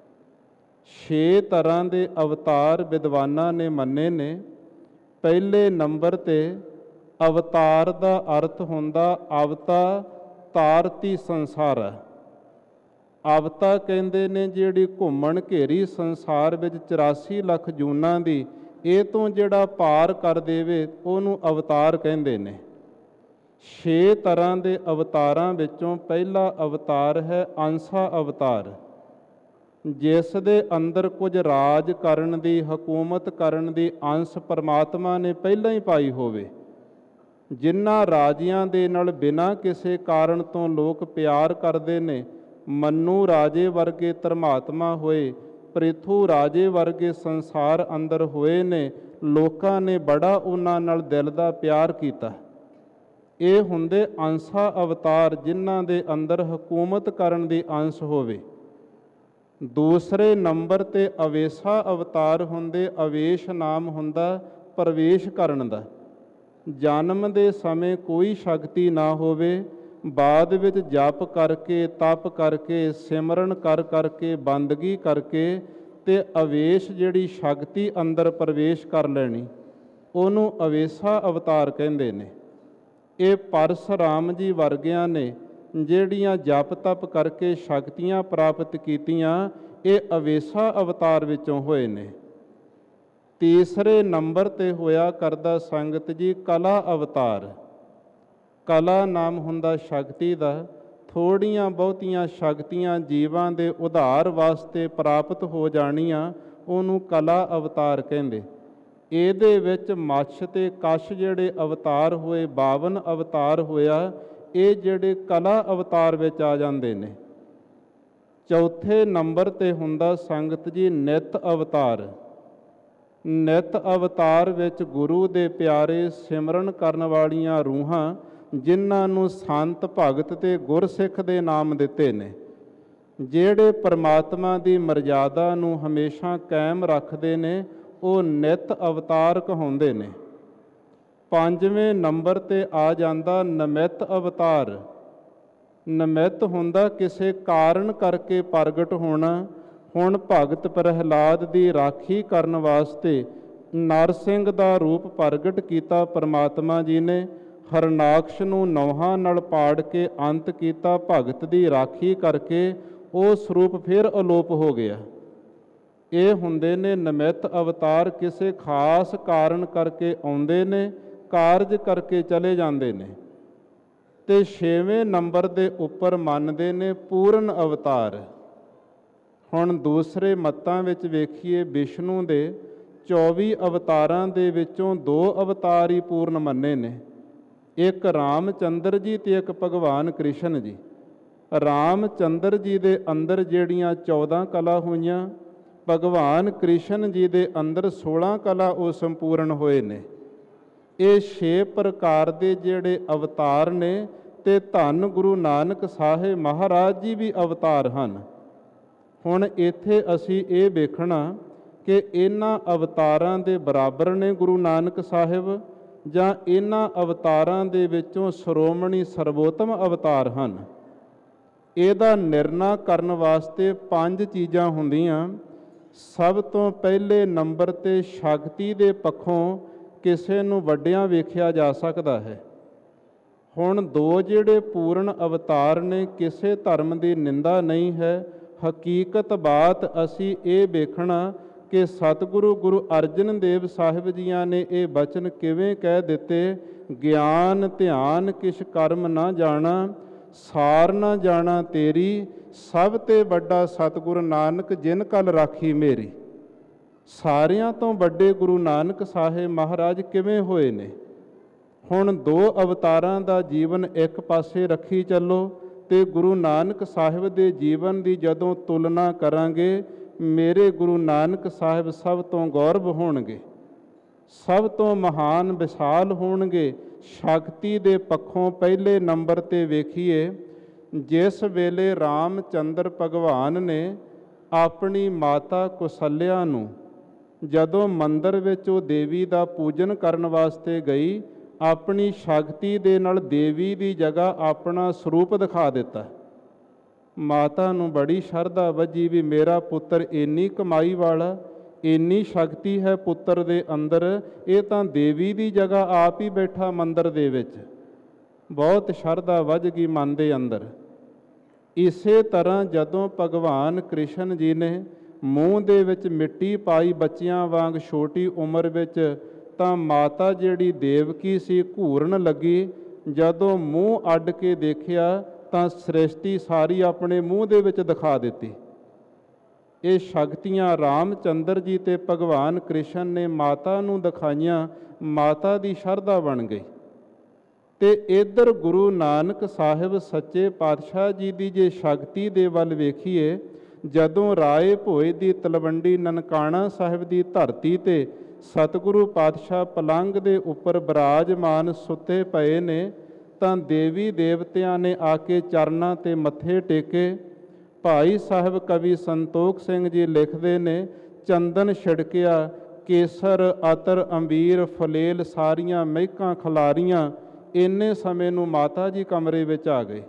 6 ਤਰ੍ਹਾਂ ਦੇ ਅਵਤਾਰ ਵਿਦਵਾਨਾਂ ਨੇ ਮੰਨੇ ਨੇ। ਪਹਿਲੇ ਨੰਬਰ ਤੇ ਅਵਤਾਰ ਦਾ ਅਰਥ ਹੁੰਦਾ ਅਵਤਾ ਤਾਰਤੀ ਸੰਸਾਰ। ਅਵਤਾ ਕਹਿੰਦੇ ਨੇ ਜਿਹੜੀ ਘੁੰਮਣ ਘੇਰੀ ਸੰਸਾਰ ਵਿੱਚ 84 ਲੱਖ ਜੂਨਾਂ ਦੀ, ਇਹ ਤੋਂ ਜਿਹੜਾ ਪਾਰ ਕਰ ਦੇਵੇ ਉਹਨੂੰ ਅਵਤਾਰ ਕਹਿੰਦੇ ਨੇ। 6 ਤਰ੍ਹਾਂ ਦੇ ਅਵਤਾਰਾਂ ਵਿੱਚੋਂ ਪਹਿਲਾ ਅਵਤਾਰ ਹੈ ਅੰਸਾ ਅਵਤਾਰ, ਜਿਸ ਦੇ ਅੰਦਰ ਕੁਝ ਰਾਜ ਕਰਨ ਦੀ, ਹਕੂਮਤ ਕਰਨ ਦੀ ਅੰਸ਼ ਪਰਮਾਤਮਾ ਨੇ ਪਹਿਲਾਂ ਹੀ ਪਾਈ ਹੋਵੇ। ਜਿਨ੍ਹਾਂ ਰਾਜਿਆਂ ਦੇ ਨਾਲ ਬਿਨਾਂ ਕਿਸੇ ਕਾਰਨ ਤੋਂ ਲੋਕ ਪਿਆਰ ਕਰਦੇ ਨੇ, ਮੰਨੂ ਰਾਜੇ ਵਰਗੇ ਧਰਮਾਤਮਾ ਹੋਏ, ਪ੍ਰਿਥੂ ਰਾਜੇ ਵਰਗੇ ਸੰਸਾਰ ਅੰਦਰ ਹੋਏ ਨੇ, ਲੋਕਾਂ ਨੇ ਬੜਾ ਉਹਨਾਂ ਨਾਲ ਦਿਲ ਦਾ ਪਿਆਰ ਕੀਤਾ। ਇਹ ਹੁੰਦੇ ਅੰਸਾ ਅਵਤਾਰ ਜਿਨ੍ਹਾਂ ਦੇ ਅੰਦਰ ਹਕੂਮਤ ਕਰਨ ਦੀ ਅੰਸ਼ ਹੋਵੇ। ਦੂਸਰੇ ਨੰਬਰ ਤੇ ਅਵੇਸ਼ਾ ਅਵਤਾਰ ਹੁੰਦੇ। ਅਵੇਸ਼ ਨਾਮ ਹੁੰਦਾ ਪ੍ਰਵੇਸ਼ ਕਰਨ ਦਾ। ਜਨਮ ਦੇ ਸਮੇਂ ਕੋਈ ਸ਼ਕਤੀ ਨਾ ਹੋਵੇ, ਬਾਅਦ ਵਿੱਚ ਜਪ ਕਰਕੇ, ਤਪ ਕਰਕੇ, ਸਿਮਰਨ ਕਰ ਕਰਕੇ, ਬੰਦਗੀ ਕਰਕੇ ਤੇ ਅਵੇਸ਼ ਜਿਹੜੀ ਸ਼ਕਤੀ ਅੰਦਰ ਪ੍ਰਵੇਸ਼ ਕਰ ਲੈਣੀ, ਉਹਨੂੰ ਅਵੇਸ਼ਾ ਅਵਤਾਰ ਕਹਿੰਦੇ ਨੇ। ਇਹ ਪਰਸ਼ੁਰਾਮ ਜੀ ਵਰਗਿਆਂ ਨੇ ਜਿਹੜੀਆਂ ਜਪ ਤਪ ਕਰਕੇ ਸ਼ਕਤੀਆਂ ਪ੍ਰਾਪਤ ਕੀਤੀਆਂ, ਇਹ ਅਵੇਸ਼ਾ ਅਵਤਾਰ ਵਿੱਚੋਂ ਹੋਏ ਨੇ। ਤੀਸਰੇ ਨੰਬਰ ਤੇ ਹੋਇਆ ਕਰਦਾ ਸੰਗਤ ਜੀ ਕਲਾ ਅਵਤਾਰ। ਕਲਾ ਨਾਮ ਹੁੰਦਾ ਸ਼ਕਤੀ ਦਾ। ਥੋੜ੍ਹੀਆਂ ਬਹੁਤੀਆਂ ਸ਼ਕਤੀਆਂ ਜੀਵਾਂ ਦੇ ਉਧਾਰ ਵਾਸਤੇ ਪ੍ਰਾਪਤ ਹੋ ਜਾਣੀਆਂ, ਉਹਨੂੰ ਕਲਾ ਅਵਤਾਰ ਕਹਿੰਦੇ। ਇਹਦੇ ਵਿੱਚ ਮੱਛ ਤੇ ਕਛ ਜਿਹੜੇ ਅਵਤਾਰ ਹੋਏ, 52 ਅਵਤਾਰ ਹੋਇਆ, ਇਹ ਜਿਹੜੇ ਕਲਾ ਅਵਤਾਰ ਵਿੱਚ ਆ ਜਾਂਦੇ ਨੇ। ਚੌਥੇ ਨੰਬਰ ਤੇ ਹੁੰਦਾ ਸੰਗਤ ਜੀ ਨਿਤ ਅਵਤਾਰ। ਨਿਤ ਅਵਤਾਰ ਵਿੱਚ ਗੁਰੂ ਦੇ ਪਿਆਰੇ ਸਿਮਰਨ ਕਰਨ ਵਾਲੀਆਂ ਰੂਹਾਂ, ਜਿਨ੍ਹਾਂ ਨੂੰ ਸੰਤ ਭਗਤ ਤੇ ਗੁਰਸਿੱਖ ਦੇ ਨਾਮ ਦਿੱਤੇ ਨੇ, ਜਿਹੜੇ ਪਰਮਾਤਮਾ ਦੀ ਮਰਜ਼ਾਦਾ ਨੂੰ ਹਮੇਸ਼ਾ ਕਾਇਮ ਰੱਖਦੇ ਨੇ, ਉਹ ਨਿਤ ਅਵਤਾਰ ਕਹਾਉਂਦੇ ਨੇ। ਪੰਜਵੇਂ ਨੰਬਰ ਤੇ ਆ ਜਾਂਦਾ ਨਮਿਤ ਅਵਤਾਰ। ਨਮਿਤ ਹੁੰਦਾ ਕਿਸੇ ਕਾਰਨ ਕਰਕੇ ਪ੍ਰਗਟ ਹੋਣਾ। ਹੁਣ ਭਗਤ ਪ੍ਰਹਿਲਾਦ ਦੀ ਰਾਖੀ ਕਰਨ ਵਾਸਤੇ ਨਰਸਿੰਘ ਦਾ ਰੂਪ ਪ੍ਰਗਟ ਕੀਤਾ ਪਰਮਾਤਮਾ ਜੀ ਨੇ। ਹਰਨਾਕਸ਼ ਨੂੰ ਨੌਹਾਂ ਨਾਲ ਪਾੜ ਕੇ ਅੰਤ ਕੀਤਾ, ਭਗਤ ਦੀ ਰਾਖੀ ਕਰਕੇ ਉਹ ਸਰੂਪ ਫਿਰ ਅਲੋਪ ਹੋ ਗਿਆ। ਇਹ ਹੁੰਦੇ ਨੇ ਨਿਮਿਤ ਅਵਤਾਰ, ਕਿਸੇ ਖਾਸ ਕਾਰਨ ਕਰਕੇ ਆਉਂਦੇ ਨੇ, ਕਾਰਜ ਕਰਕੇ ਚਲੇ ਜਾਂਦੇ ਨੇ। ਤੇ 6ਵੇਂ ਨੰਬਰ ਦੇ ਉੱਪਰ ਮੰਨਦੇ ਨੇ ਪੂਰਨ ਅਵਤਾਰ। ਹੁਣ ਦੂਸਰੇ ਮੱਤਾਂ ਵਿੱਚ ਵੇਖੀਏ, ਵਿਸ਼ਨੂੰ ਦੇ 24 ਅਵਤਾਰਾਂ ਦੇ ਵਿੱਚੋਂ 2 ਅਵਤਾਰ ਹੀ ਪੂਰਨ ਮੰਨੇ ਨੇ, ਇੱਕ ਰਾਮਚੰਦਰ ਜੀ ਤੇ ਇੱਕ ਭਗਵਾਨ ਕ੍ਰਿਸ਼ਨ ਜੀ। ਰਾਮਚੰਦਰ ਜੀ ਦੇ ਅੰਦਰ ਜਿਹੜੀਆਂ 14 ਕਲਾ ਹੋਈਆਂ, ਭਗਵਾਨ ਕ੍ਰਿਸ਼ਨ ਜੀ ਦੇ ਅੰਦਰ 16 ਕਲਾ ਉਹ ਸੰਪੂਰਨ ਹੋਏ ਨੇ। ਇਹ 6 ਪ੍ਰਕਾਰ ਦੇ ਜਿਹੜੇ ਅਵਤਾਰ ਨੇ, ਤੇ ਧੰਨ ਗੁਰੂ ਨਾਨਕ ਸਾਹਿਬ ਮਹਾਰਾਜ ਜੀ ਵੀ ਅਵਤਾਰ ਹਨ। ਹੁਣ ਇੱਥੇ ਅਸੀਂ ਇਹ ਵੇਖਣਾ ਕਿ ਇਹਨਾਂ ਅਵਤਾਰਾਂ ਦੇ ਬਰਾਬਰ ਨੇ ਗੁਰੂ ਨਾਨਕ ਸਾਹਿਬ, ਜਾਂ ਇਹਨਾਂ ਅਵਤਾਰਾਂ ਦੇ ਵਿੱਚੋਂ ਸ਼੍ਰੋਮਣੀ ਸਰਵੋਤਮ ਅਵਤਾਰ ਹਨ। ਇਹਦਾ ਨਿਰਣਾ ਕਰਨ ਵਾਸਤੇ 5 ਚੀਜ਼ਾਂ ਹੁੰਦੀਆਂ। ਸਭ ਤੋਂ ਪਹਿਲੇ ਨੰਬਰ 'ਤੇ ਸ਼ਕਤੀ ਦੇ ਪੱਖੋਂ ਕਿਸੇ ਨੂੰ ਵੱਡਿਆਂ ਵੇਖਿਆ ਜਾ ਸਕਦਾ ਹੈ। ਹੁਣ 2 ਜਿਹੜੇ ਪੂਰਨ ਅਵਤਾਰ ਨੇ, ਕਿਸੇ ਧਰਮ ਦੀ ਨਿੰਦਾ ਨਹੀਂ ਹੈ। ਹਕੀਕਤ ਬਾਤ ਅਸੀਂ ਇਹ ਵੇਖਣਾ ਕਿ ਸਤਿਗੁਰੂ ਗੁਰੂ ਅਰਜਨ ਦੇਵ ਸਾਹਿਬ ਜੀਆਂ ਨੇ ਇਹ ਬਚਨ ਕਿਵੇਂ ਕਹਿ ਦਿੱਤੇ, ਗਿਆਨ ਧਿਆਨ ਕਿਛ ਕਰਮ ਨਾ ਜਾਣਾ, ਸਾਰ ਨਾ ਜਾਣਾ ਤੇਰੀ, ਸਭ ਤੇ ਵੱਡਾ ਸਤਿਗੁਰੂ ਨਾਨਕ ਜਿਨ ਕਲ ਰਾਖੀ ਮੇਰੀ। ਸਾਰਿਆਂ ਤੋਂ ਵੱਡੇ ਗੁਰੂ ਨਾਨਕ ਸਾਹਿਬ ਮਹਾਰਾਜ ਕਿਵੇਂ ਹੋਏ ਨੇ? ਹੁਣ 2 ਅਵਤਾਰਾਂ ਦਾ ਜੀਵਨ ਇੱਕ ਪਾਸੇ ਰੱਖੀ ਚੱਲੋ, ਤੇ ਗੁਰੂ ਨਾਨਕ ਸਾਹਿਬ ਦੇ ਜੀਵਨ ਦੀ ਜਦੋਂ ਤੁਲਨਾ ਕਰਾਂਗੇ, ਮੇਰੇ ਗੁਰੂ ਨਾਨਕ ਸਾਹਿਬ ਸਭ ਤੋਂ ਗੌਰਵ ਹੋਣਗੇ, ਸਭ ਤੋਂ ਮਹਾਨ ਵਿਸ਼ਾਲ ਹੋਣਗੇ। ਸ਼ਕਤੀ ਦੇ ਪੱਖੋਂ ਪਹਿਲੇ ਨੰਬਰ 'ਤੇ ਵੇਖੀਏ, ਜਿਸ ਵੇਲੇ ਰਾਮਚੰਦਰ ਭਗਵਾਨ ਨੇ ਆਪਣੀ ਮਾਤਾ ਕੌਸਲਿਆ ਨੂੰ, ਜਦੋਂ ਮੰਦਰ ਵਿੱਚ ਉਹ ਦੇਵੀ ਦਾ ਪੂਜਨ ਕਰਨ ਵਾਸਤੇ ਗਈ, ਆਪਣੀ ਸ਼ਕਤੀ ਦੇ ਨਾਲ ਦੇਵੀ ਦੀ ਜਗ੍ਹਾ ਆਪਣਾ ਸਰੂਪ ਦਿਖਾ ਦਿੱਤਾ। ਮਾਤਾ ਨੂੰ ਬੜੀ ਸ਼ਰਧਾ ਵੱਜੀ ਵੀ ਮੇਰਾ ਪੁੱਤਰ ਇੰਨੀ ਕਮਾਈ ਵਾਲਾ, ਇੰਨੀ ਸ਼ਕਤੀ ਹੈ ਪੁੱਤਰ ਦੇ ਅੰਦਰ, ਇਹ ਤਾਂ ਦੇਵੀ ਦੀ ਜਗ੍ਹਾ ਆਪ ਹੀ ਬੈਠਾ ਮੰਦਰ ਦੇ ਵਿੱਚ। ਬਹੁਤ ਸ਼ਰਧਾ ਵੱਜ ਗਈ ਮਨ ਦੇ ਅੰਦਰ। ਇਸੇ ਤਰ੍ਹਾਂ ਜਦੋਂ ਭਗਵਾਨ ਕ੍ਰਿਸ਼ਨ ਜੀ ਨੇ ਮੂੰਹ ਦੇ ਵਿੱਚ ਮਿੱਟੀ ਪਾਈ ਬੱਚਿਆਂ ਵਾਂਗ ਛੋਟੀ ਉਮਰ ਵਿੱਚ, ਤਾਂ ਮਾਤਾ ਜਿਹੜੀ ਦੇਵਕੀ ਸੀ ਘੂਰਨ ਲੱਗੀ। ਜਦੋਂ ਮੂੰਹ ਅੱਡ ਕੇ ਦੇਖਿਆ ਤਾਂ ਸ੍ਰਿਸ਼ਟੀ ਸਾਰੀ ਆਪਣੇ ਮੂੰਹ ਦੇ ਵਿੱਚ ਦਿਖਾ ਦਿੱਤੀ। ਇਹ ਸ਼ਕਤੀਆਂ ਰਾਮਚੰਦਰ ਜੀ ਤੇ ਭਗਵਾਨ ਕ੍ਰਿਸ਼ਨ ਨੇ ਮਾਤਾ ਨੂੰ ਦਿਖਾਈਆਂ, ਮਾਤਾ ਦੀ ਸ਼ਰਧਾ ਬਣ ਗਈ। ਤੇ ਇੱਧਰ ਗੁਰੂ ਨਾਨਕ ਸਾਹਿਬ ਸੱਚੇ ਪਾਤਸ਼ਾਹ ਜੀ ਦੀ ਜੇ ਸ਼ਕਤੀ ਦੇ ਵੱਲ ਵੇਖੀਏ, ਜਦੋਂ ਰਾਏ ਭੋਏ ਦੀ ਤਲਵੰਡੀ ਨਨਕਾਣਾ ਸਾਹਿਬ ਦੀ ਧਰਤੀ ਤੇ ਸਤਿਗੁਰੂ ਪਾਤਸ਼ਾਹ ਪਲੰਗ ਦੇ ਉੱਪਰ ਬਿਰਾਜਮਾਨ ਸੁੱਤੇ ਪਏ ਨੇ, ਤਾਂ ਦੇਵੀ ਦੇਵਤਿਆਂ ਨੇ ਆ ਕੇ ਚਰਨਾਂ 'ਤੇ ਮੱਥੇ ਟੇਕੇ। ਭਾਈ ਸਾਹਿਬ ਕਵੀ ਸੰਤੋਖ ਸਿੰਘ ਜੀ ਲਿਖਦੇ ਨੇ, ਚੰਦਨ ਛਿੜਕਿਆ, ਕੇਸਰ ਅਤਰ ਅੰਬੀਰ ਫਲੇਲ ਸਾਰੀਆਂ ਮਹਿਕਾਂ ਖਿਲਾਰੀਆਂ। ਇੰਨੇ ਸਮੇਂ ਨੂੰ ਮਾਤਾ ਜੀ ਕਮਰੇ ਵਿੱਚ ਆ ਗਏ।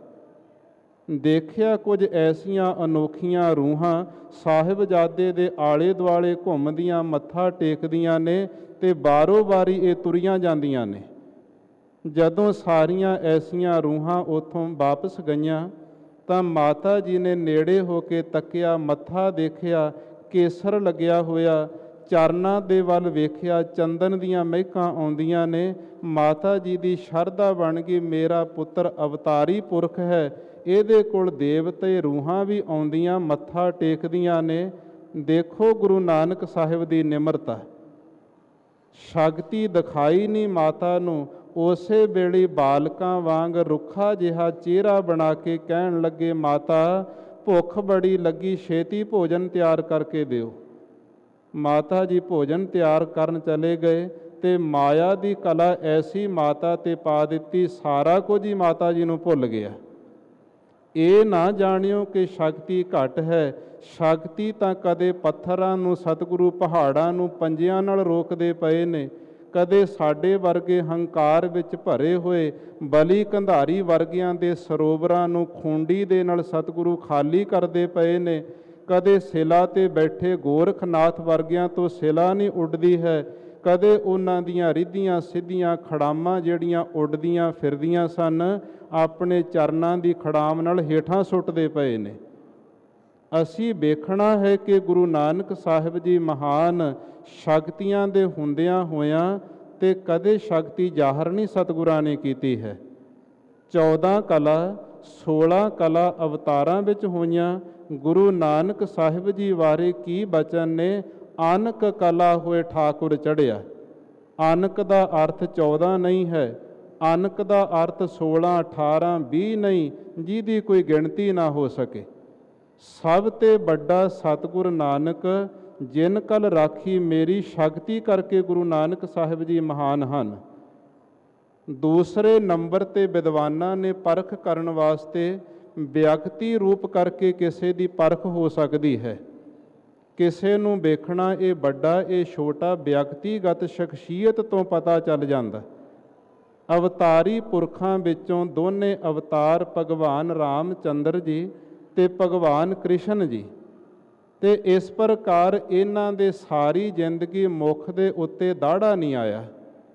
ਦੇਖਿਆ ਕੁਝ ਐਸੀਆਂ ਅਨੋਖੀਆਂ ਰੂਹਾਂ ਸਾਹਿਬਜ਼ਾਦੇ ਦੇ ਆਲੇ ਦੁਆਲੇ ਘੁੰਮਦੀਆਂ, ਮੱਥਾ ਟੇਕਦੀਆਂ ਨੇ, ਤੇ ਬਾਰੋ ਬਾਰੀ ਇਹ ਤੁਰੀਆਂ ਜਾਂਦੀਆਂ ਨੇ। ਜਦੋਂ ਸਾਰੀਆਂ ਐਸੀਆਂ ਰੂਹਾਂ ਉੱਥੋਂ ਵਾਪਸ ਗਈਆਂ, ਤਾਂ ਮਾਤਾ ਜੀ ਨੇ ਨੇੜੇ ਹੋ ਕੇ ਤੱਕਿਆ, ਮੱਥਾ ਦੇਖਿਆ, ਕੇਸਰ ਲੱਗਿਆ ਹੋਇਆ, ਚਰਨਾਂ ਦੇ ਵੱਲ ਵੇਖਿਆ, ਚੰਦਨ ਦੀਆਂ ਮਹਿਕਾਂ ਆਉਂਦੀਆਂ ਨੇ। ਮਾਤਾ ਜੀ ਦੀ ਸ਼ਰਧਾ ਬਣ ਗਈ, ਮੇਰਾ ਪੁੱਤਰ ਅਵਤਾਰੀ ਪੁਰਖ ਹੈ, ਇਹਦੇ ਕੋਲ ਦੇਵਤੇ ਰੂਹਾਂ ਵੀ ਆਉਂਦੀਆਂ, ਮੱਥਾ ਟੇਕਦੀਆਂ ਨੇ। ਦੇਖੋ ਗੁਰੂ ਨਾਨਕ ਸਾਹਿਬ ਦੀ ਨਿਮਰਤਾ, ਸ਼ਕਤੀ ਦਿਖਾਈ ਨਹੀਂ ਮਾਤਾ ਨੂੰ। ਉਸੇ ਵੇਲੇ ਬਾਲਕਾਂ ਵਾਂਗ ਰੁੱਖਾ ਜਿਹਾ ਚਿਹਰਾ ਬਣਾ ਕੇ ਕਹਿਣ ਲੱਗੇ, ਮਾਤਾ ਭੁੱਖ ਬੜੀ ਲੱਗੀ, ਛੇਤੀ ਭੋਜਨ ਤਿਆਰ ਕਰਕੇ ਦਿਓ। ਮਾਤਾ ਜੀ ਭੋਜਨ ਤਿਆਰ ਕਰਨ ਚਲੇ ਗਏ, ਤੇ ਮਾਇਆ ਦੀ ਕਲਾ ਐਸੀ ਮਾਤਾ 'ਤੇ ਪਾ ਦਿੱਤੀ, ਸਾਰਾ ਕੁਝ ਹੀ ਮਾਤਾ ਜੀ ਨੂੰ ਭੁੱਲ ਗਿਆ। ਇਹ ਨਾ ਜਾਣਿਓ ਕਿ ਸ਼ਕਤੀ ਘੱਟ ਹੈ। ਸ਼ਕਤੀ ਤਾਂ ਕਦੇ ਪੱਥਰਾਂ ਨੂੰ, ਸਤਿਗੁਰੂ ਪਹਾੜਾਂ ਨੂੰ ਪੰਜਿਆਂ ਨਾਲ ਰੋਕਦੇ ਪਏ ਨੇ, ਕਦੇ ਸਾਡੇ ਵਰਗੇ ਹੰਕਾਰ ਵਿੱਚ ਭਰੇ ਹੋਏ ਬਲੀ ਕੰਧਾਰੀ ਵਰਗਿਆਂ ਦੇ ਸਰੋਵਰਾਂ ਨੂੰ ਖੂੰਡੀ ਦੇ ਨਾਲ ਸਤਿਗੁਰੂ ਖਾਲੀ ਕਰਦੇ ਪਏ ਨੇ, ਕਦੇ ਸਿਲਾ 'ਤੇ ਬੈਠੇ ਗੋਰਖਨਾਥ ਵਰਗਿਆਂ ਤੋਂ ਸਿਲਾ ਨਹੀਂ ਉੱਡਦੀ ਹੈ, ਕਦੇ ਉਹਨਾਂ ਦੀਆਂ ਰਿੱਧੀਆਂ ਸਿੱਧੀਆਂ ਖੜਾਮਾਂ ਜਿਹੜੀਆਂ ਉੱਡਦੀਆਂ ਫਿਰਦੀਆਂ ਸਨ, ਆਪਣੇ ਚਰਨਾਂ ਦੀ ਖੜਾਮ ਨਾਲ ਹੇਠਾਂ ਸੁੱਟਦੇ ਪਏ ਨੇ। ਅਸੀਂ ਵੇਖਣਾ ਹੈ ਕਿ ਗੁਰੂ ਨਾਨਕ ਸਾਹਿਬ ਜੀ ਮਹਾਨ ਸ਼ਕਤੀਆਂ ਦੇ ਹੁੰਦਿਆਂ ਹੋਇਆਂ ਤੇ ਕਦੇ ਸ਼ਕਤੀ ਜ਼ਾਹਰ ਨਹੀਂ ਸਤਿਗੁਰਾਂ ਨੇ ਕੀਤੀ ਹੈ। 14 ਕਲਾ 16 ਕਲਾ ਅਵਤਾਰਾਂ ਵਿੱਚ ਹੋਈਆਂ। ਗੁਰੂ ਨਾਨਕ ਸਾਹਿਬ ਜੀ ਬਾਰੇ ਕੀ ਬਚਨ ਨੇ? ਅਨਕ ਕਲਾ ਹੋਏ ਠਾਕੁਰ ਚੜ੍ਹਿਆ। ਅਨਕ ਦਾ ਅਰਥ 14 ਨਹੀਂ ਹੈ, ਅਨਕ ਦਾ ਅਰਥ 16, 18, 20 ਨਹੀਂ, ਜਿਹਦੀ ਕੋਈ ਗਿਣਤੀ ਨਾ ਹੋ ਸਕੇ। ਸਭ ਤੇ ਵੱਡਾ ਸਤਿਗੁਰ ਨਾਨਕ ਜਿਨ ਕਲ ਰਾਖੀ ਮੇਰੀ ਸ਼ਕਤੀ ਕਰਕੇ ਗੁਰੂ ਨਾਨਕ ਸਾਹਿਬ ਜੀ ਮਹਾਨ ਹਨ। ਦੂਸਰੇ ਨੰਬਰ ਤੇ ਵਿਦਵਾਨਾਂ ਨੇ ਪਰਖ ਕਰਨ ਵਾਸਤੇ ਵਿਅਕਤੀ ਰੂਪ ਕਰਕੇ ਕਿਸੇ ਦੀ ਪਰਖ ਹੋ ਸਕਦੀ ਹੈ। ਕਿਸੇ ਨੂੰ ਵੇਖਣਾ ਇਹ ਵੱਡਾ ਇਹ ਛੋਟਾ ਵਿਅਕਤੀਗਤ ਸ਼ਖਸੀਅਤ ਤੋਂ ਪਤਾ ਚੱਲ ਜਾਂਦਾ। ਅਵਤਾਰੀ ਪੁਰਖਾਂ ਵਿੱਚੋਂ ਦੋਨੇ ਅਵਤਾਰ ਭਗਵਾਨ ਰਾਮ ਚੰਦਰ ਜੀ ਤੇ ਭਗਵਾਨ ਕ੍ਰਿਸ਼ਨ ਜੀ, ਤੇ ਇਸ ਪ੍ਰਕਾਰ ਇਹਨਾਂ ਦੇ ਸਾਰੀ ਜ਼ਿੰਦਗੀ ਮੁੱਖ ਦੇ ਉੱਤੇ ਦਾੜਾ ਨਹੀਂ ਆਇਆ।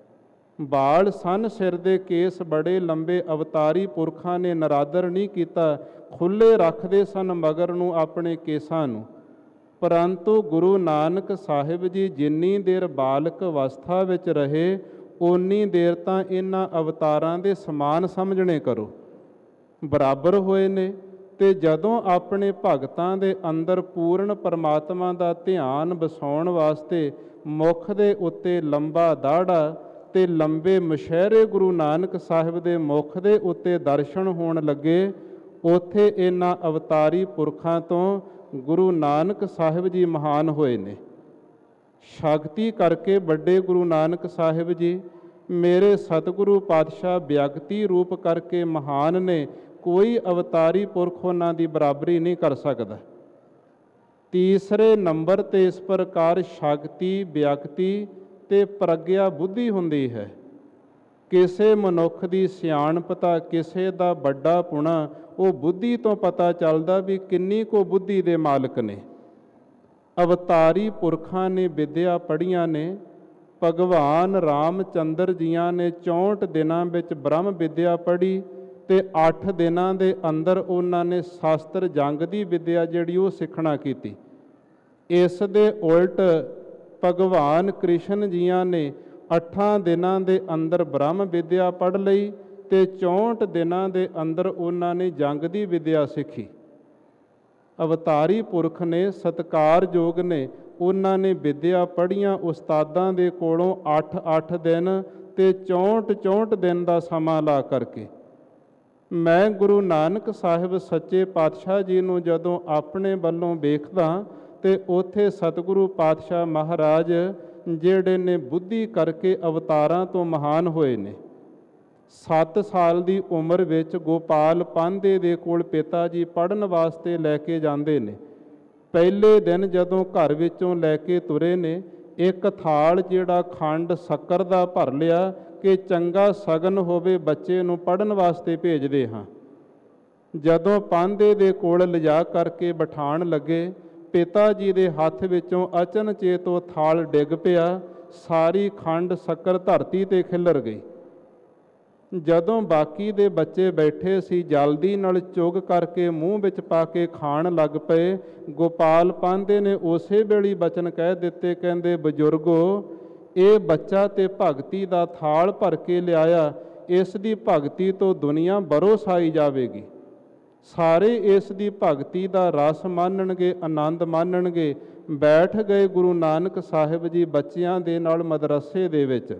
ਬਾਲ ਸਨ, ਸਿਰ ਦੇ ਕੇਸ ਬੜੇ ਲੰਬੇ ਅਵਤਾਰੀ ਪੁਰਖਾਂ ਨੇ ਨਰਾਦਰ ਨਹੀਂ ਕੀਤਾ, ਖੁੱਲ੍ਹੇ ਰੱਖਦੇ ਸਨ ਮਗਰ ਨੂੰ ਆਪਣੇ ਕੇਸਾਂ ਨੂੰ। ਪਰੰਤੂ ਗੁਰੂ ਨਾਨਕ ਸਾਹਿਬ ਜੀ ਜਿੰਨੀ ਦੇਰ ਬਾਲਕ ਅਵਸਥਾ ਵਿੱਚ ਰਹੇ, ਓਨੀ ਦੇਰ ਤਾਂ ਇਹਨਾਂ ਅਵਤਾਰਾਂ ਦੇ ਸਮਾਨ ਸਮਝਣੇ ਕਰੋ, ਬਰਾਬਰ ਹੋਏ ਨੇ। ਤੇ ਜਦੋਂ ਆਪਣੇ ਭਗਤਾਂ ਦੇ ਅੰਦਰ ਪੂਰਨ ਪਰਮਾਤਮਾ ਦਾ ਧਿਆਨ ਵਸਾਉਣ ਵਾਸਤੇ ਮੁੱਖ ਦੇ ਉੱਤੇ ਲੰਬਾ ਦਾੜਾ ਤੇ ਲੰਬੇ ਮੁਸ਼ਹਿਰੇ ਗੁਰੂ ਨਾਨਕ ਸਾਹਿਬ ਦੇ ਮੁੱਖ ਦੇ ਉੱਤੇ ਦਰਸ਼ਨ ਹੋਣ ਲੱਗੇ, ਉੱਥੇ ਇਹਨਾਂ ਅਵਤਾਰੀ ਪੁਰਖਾਂ ਤੋਂ ਗੁਰੂ ਨਾਨਕ ਸਾਹਿਬ ਜੀ ਮਹਾਨ ਹੋਏ ਨੇ। ਸ਼ਕਤੀ ਕਰਕੇ ਵੱਡੇ ਗੁਰੂ ਨਾਨਕ ਸਾਹਿਬ ਜੀ ਮੇਰੇ ਸਤਿਗੁਰੂ ਪਾਤਸ਼ਾਹ ਵਿਅਕਤੀ ਰੂਪ ਕਰਕੇ ਮਹਾਨ ਨੇ। ਕੋਈ ਅਵਤਾਰੀ ਪੁਰਖ ਉਹਨਾਂ ਦੀ ਬਰਾਬਰੀ ਨਹੀਂ ਕਰ ਸਕਦਾ। ਤੀਸਰੇ ਨੰਬਰ ਤੇ ਇਸ ਪ੍ਰਕਾਰ ਸ਼ਕਤੀ, ਵਿਅਕਤੀ ਤੇ ਪ੍ਰਗਿਆ ਬੁੱਧੀ ਹੁੰਦੀ ਹੈ। ਕਿਸੇ ਮਨੁੱਖ ਦੀ ਸਿਆਣਪਤਾ, ਕਿਸੇ ਦਾ ਵੱਡਾ ਪੁਣਾ ਉਹ ਬੁੱਧੀ ਤੋਂ ਪਤਾ ਚੱਲਦਾ ਵੀ ਕਿੰਨੀ ਕੁ ਬੁੱਧੀ ਦੇ ਮਾਲਕ ਨੇ। ਅਵਤਾਰੀ ਪੁਰਖਾਂ ਨੇ ਵਿਦਿਆ ਪੜ੍ਹੀਆਂ ਨੇ। ਭਗਵਾਨ ਰਾਮ ਚੰਦਰ ਜੀਆਂ ਨੇ 64 ਦਿਨਾਂ ਵਿੱਚ ਬ੍ਰਹਮ ਵਿਦਿਆ ਪੜ੍ਹੀ ਤੇ 8 ਦਿਨਾਂ ਦੇ ਅੰਦਰ ਉਹਨਾਂ ਨੇ ਸ਼ਾਸਤਰ ਜੰਗ ਦੀ ਵਿਦਿਆ ਜਿਹੜੀ ਉਹ ਸਿੱਖਣਾ ਕੀਤੀ। ਇਸ ਦੇ ਉਲਟ ਭਗਵਾਨ ਕ੍ਰਿਸ਼ਨ ਜੀਆਂ ਨੇ 8 ਦਿਨਾਂ ਦੇ ਅੰਦਰ ਬ੍ਰਹਮ ਵਿਦਿਆ ਪੜ੍ਹ ਲਈ ਤੇ 64 ਦਿਨਾਂ ਦੇ ਅੰਦਰ ਉਹਨਾਂ ਨੇ ਜੰਗ ਦੀ ਵਿਦਿਆ ਸਿੱਖੀ। ਅਵਤਾਰੀ ਪੁਰਖ ਨੇ, ਸਤਿਕਾਰਯੋਗ ਨੇ, ਉਹਨਾਂ ਨੇ ਵਿਦਿਆ ਪੜ੍ਹੀਆਂ ਉਸਤਾਦਾਂ ਦੇ ਕੋਲੋਂ 8-8 ਦਿਨ ਤੇ 64 ਦਿਨ ਦਾ ਸਮਾਂ ਲਾ ਕਰਕੇ। ਮੈਂ ਗੁਰੂ ਨਾਨਕ ਸਾਹਿਬ ਸੱਚੇ ਪਾਤਸ਼ਾਹ ਜੀ ਨੂੰ ਜਦੋਂ ਆਪਣੇ ਵੱਲੋਂ ਵੇਖਦਾ ਤੇ ਉੱਥੇ ਸਤਿਗੁਰੂ ਪਾਤਸ਼ਾਹ ਮਹਾਰਾਜ ਜਿਹੜੇ ਨੇ ਬੁੱਧੀ ਕਰਕੇ ਅਵਤਾਰਾਂ ਤੋਂ ਮਹਾਨ ਹੋਏ ਨੇ। 7 ਸਾਲ ਦੀ ਉਮਰ ਵਿੱਚ ਗੋਪਾਲ ਪਾਂਧੇ ਦੇ ਕੋਲ ਪਿਤਾ ਜੀ ਪੜ੍ਹਨ ਵਾਸਤੇ ਲੈ ਕੇ ਜਾਂਦੇ ਨੇ। ਪਹਿਲੇ ਦਿਨ ਜਦੋਂ ਘਰ ਵਿੱਚੋਂ ਲੈ ਕੇ ਤੁਰੇ ਨੇ, ਇੱਕ ਥਾਲ ਜਿਹੜਾ ਖੰਡ ਸ਼ੱਕਰ ਦਾ ਭਰ ਲਿਆ ਕਿ ਚੰਗਾ ਸ਼ਗਨ ਹੋਵੇ, ਬੱਚੇ ਨੂੰ ਪੜ੍ਹਨ ਵਾਸਤੇ ਭੇਜਦੇ ਹਾਂ। ਜਦੋਂ ਪਾਂਧੇ ਦੇ ਕੋਲ ਲਿਜਾ ਕਰਕੇ ਬਿਠਾਉਣ ਲੱਗੇ, ਪਿਤਾ ਜੀ ਦੇ ਹੱਥ ਵਿੱਚੋਂ ਅਚਨਚੇਤ ਉਹ ਥਾਲ ਡਿੱਗ ਪਿਆ। ਸਾਰੀ ਖੰਡ ਸ਼ੱਕਰ ਧਰਤੀ 'ਤੇ ਖਿੱਲਰ ਗਈ। ਜਦੋਂ ਬਾਕੀ ਦੇ ਬੱਚੇ ਬੈਠੇ ਸੀ, ਜਲਦੀ ਨਾਲ ਚੁੱਗ ਕਰਕੇ ਮੂੰਹ ਵਿੱਚ ਪਾ ਕੇ ਖਾਣ ਲੱਗ ਪਏ। ਗੋਪਾਲ ਪਾਂਧੇ ਨੇ ਉਸੇ ਵੇਲੇ ਬਚਨ ਕਹਿ ਦਿੱਤੇ, ਕਹਿੰਦੇ ਬਜ਼ੁਰਗੋ, ਇਹ ਬੱਚਾ ਤੇ ਭਗਤੀ ਦਾ ਥਾਲ ਭਰ ਕੇ ਲਿਆਇਆ, ਇਸ ਦੀ ਭਗਤੀ ਤੋਂ ਦੁਨੀਆ ਬਰੋਸ ਆਈ ਜਾਵੇਗੀ। ਸਾਰੇ ਇਸ ਦੀ ਭਗਤੀ ਦਾ ਰਸ ਮਾਣਨਗੇ, ਆਨੰਦ ਮਾਣਨਗੇ। ਬੈਠ ਗਏ ਗੁਰੂ ਨਾਨਕ ਸਾਹਿਬ ਜੀ ਬੱਚਿਆਂ ਦੇ ਨਾਲ ਮਦਰਸੇ ਦੇ ਵਿੱਚ।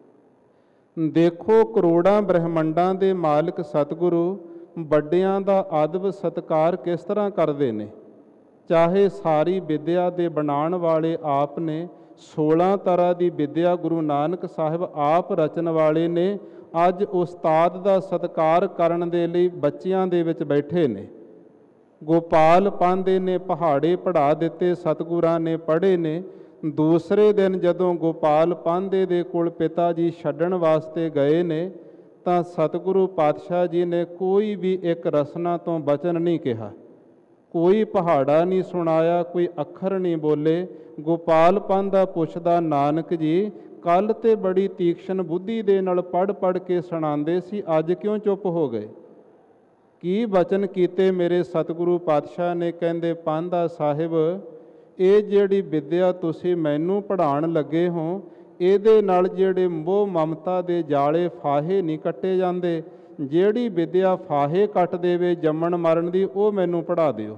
ਦੇਖੋ ਕਰੋੜਾਂ ਬ੍ਰਹਿਮੰਡਾਂ ਦੇ ਮਾਲਕ ਸਤਿਗੁਰੂ ਵੱਡਿਆਂ ਦਾ ਅਦਬ ਸਤਿਕਾਰ ਕਿਸ ਤਰ੍ਹਾਂ ਕਰਦੇ ਨੇ। ਚਾਹੇ ਸਾਰੀ ਵਿਦਿਆ ਦੇ ਬਣਾਉਣ ਵਾਲੇ ਆਪ ਨੇ, 16 ਤਰ੍ਹਾਂ ਦੀ ਵਿਦਿਆ ਗੁਰੂ ਨਾਨਕ ਸਾਹਿਬ ਆਪ ਰਚਨ ਵਾਲੇ ਨੇ। ਅੱਜ ਉਸਤਾਦ ਦਾ ਸਤਿਕਾਰ ਕਰਨ ਦੇ ਲਈ ਬੱਚਿਆਂ ਦੇ ਵਿੱਚ ਬੈਠੇ ਨੇ। ਗੋਪਾਲ ਪਾਂਧੇ ਨੇ ਪਹਾੜੇ ਪੜ੍ਹਾ ਦਿੱਤੇ, ਸਤਿਗੁਰਾਂ ਨੇ ਪੜ੍ਹੇ ਨੇ। ਦੂਸਰੇ ਦਿਨ ਜਦੋਂ ਗੋਪਾਲ ਪਾਂਧੇ ਦੇ ਕੋਲ ਪਿਤਾ ਜੀ ਛੱਡਣ ਵਾਸਤੇ ਗਏ ਨੇ, ਤਾਂ ਸਤਿਗੁਰੂ ਪਾਤਸ਼ਾਹ ਜੀ ਨੇ ਕੋਈ ਵੀ ਇੱਕ ਰਸਨਾ ਤੋਂ ਬਚਨ ਨਹੀਂ ਕਿਹਾ, ਕੋਈ ਪਹਾੜਾ ਨਹੀਂ ਸੁਣਾਇਆ, ਕੋਈ ਅੱਖਰ ਨਹੀਂ ਬੋਲੇ। ਗੋਪਾਲ ਪਾਂਧਾ ਪੁੱਛਦਾ, ਨਾਨਕ ਜੀ ਕੱਲ੍ਹ ਤੇ ਬੜੀ ਤੀਕਸ਼ਣ ਬੁੱਧੀ ਦੇ ਨਾਲ ਪੜ੍ਹ ਕੇ ਸੁਣਾਉਂਦੇ ਸੀ, ਅੱਜ ਕਿਉਂ ਚੁੱਪ ਹੋ ਗਏ? ਕੀ ਬਚਨ ਕੀਤੇ ਮੇਰੇ ਸਤਿਗੁਰੂ ਪਾਤਸ਼ਾਹ ਨੇ? ਕਹਿੰਦੇ, ਪਾਂਧਾ ਸਾਹਿਬ, ਇਹ ਜਿਹੜੀ ਵਿੱਦਿਆ ਤੁਸੀਂ ਮੈਨੂੰ ਪੜ੍ਹਾਉਣ ਲੱਗੇ ਹੋ, ਇਹਦੇ ਨਾਲ ਜਿਹੜੇ ਮੋਹ ਮਮਤਾ ਦੇ ਜਾਲੇ ਫਾਹੇ ਨਹੀਂ ਕੱਟੇ ਜਾਂਦੇ। ਜਿਹੜੀ ਵਿੱਦਿਆ ਫਾਹੇ ਕੱਟ ਦੇਵੇ ਜੰਮਣ ਮਰਨ ਦੀ, ਉਹ ਮੈਨੂੰ ਪੜ੍ਹਾ ਦਿਓ।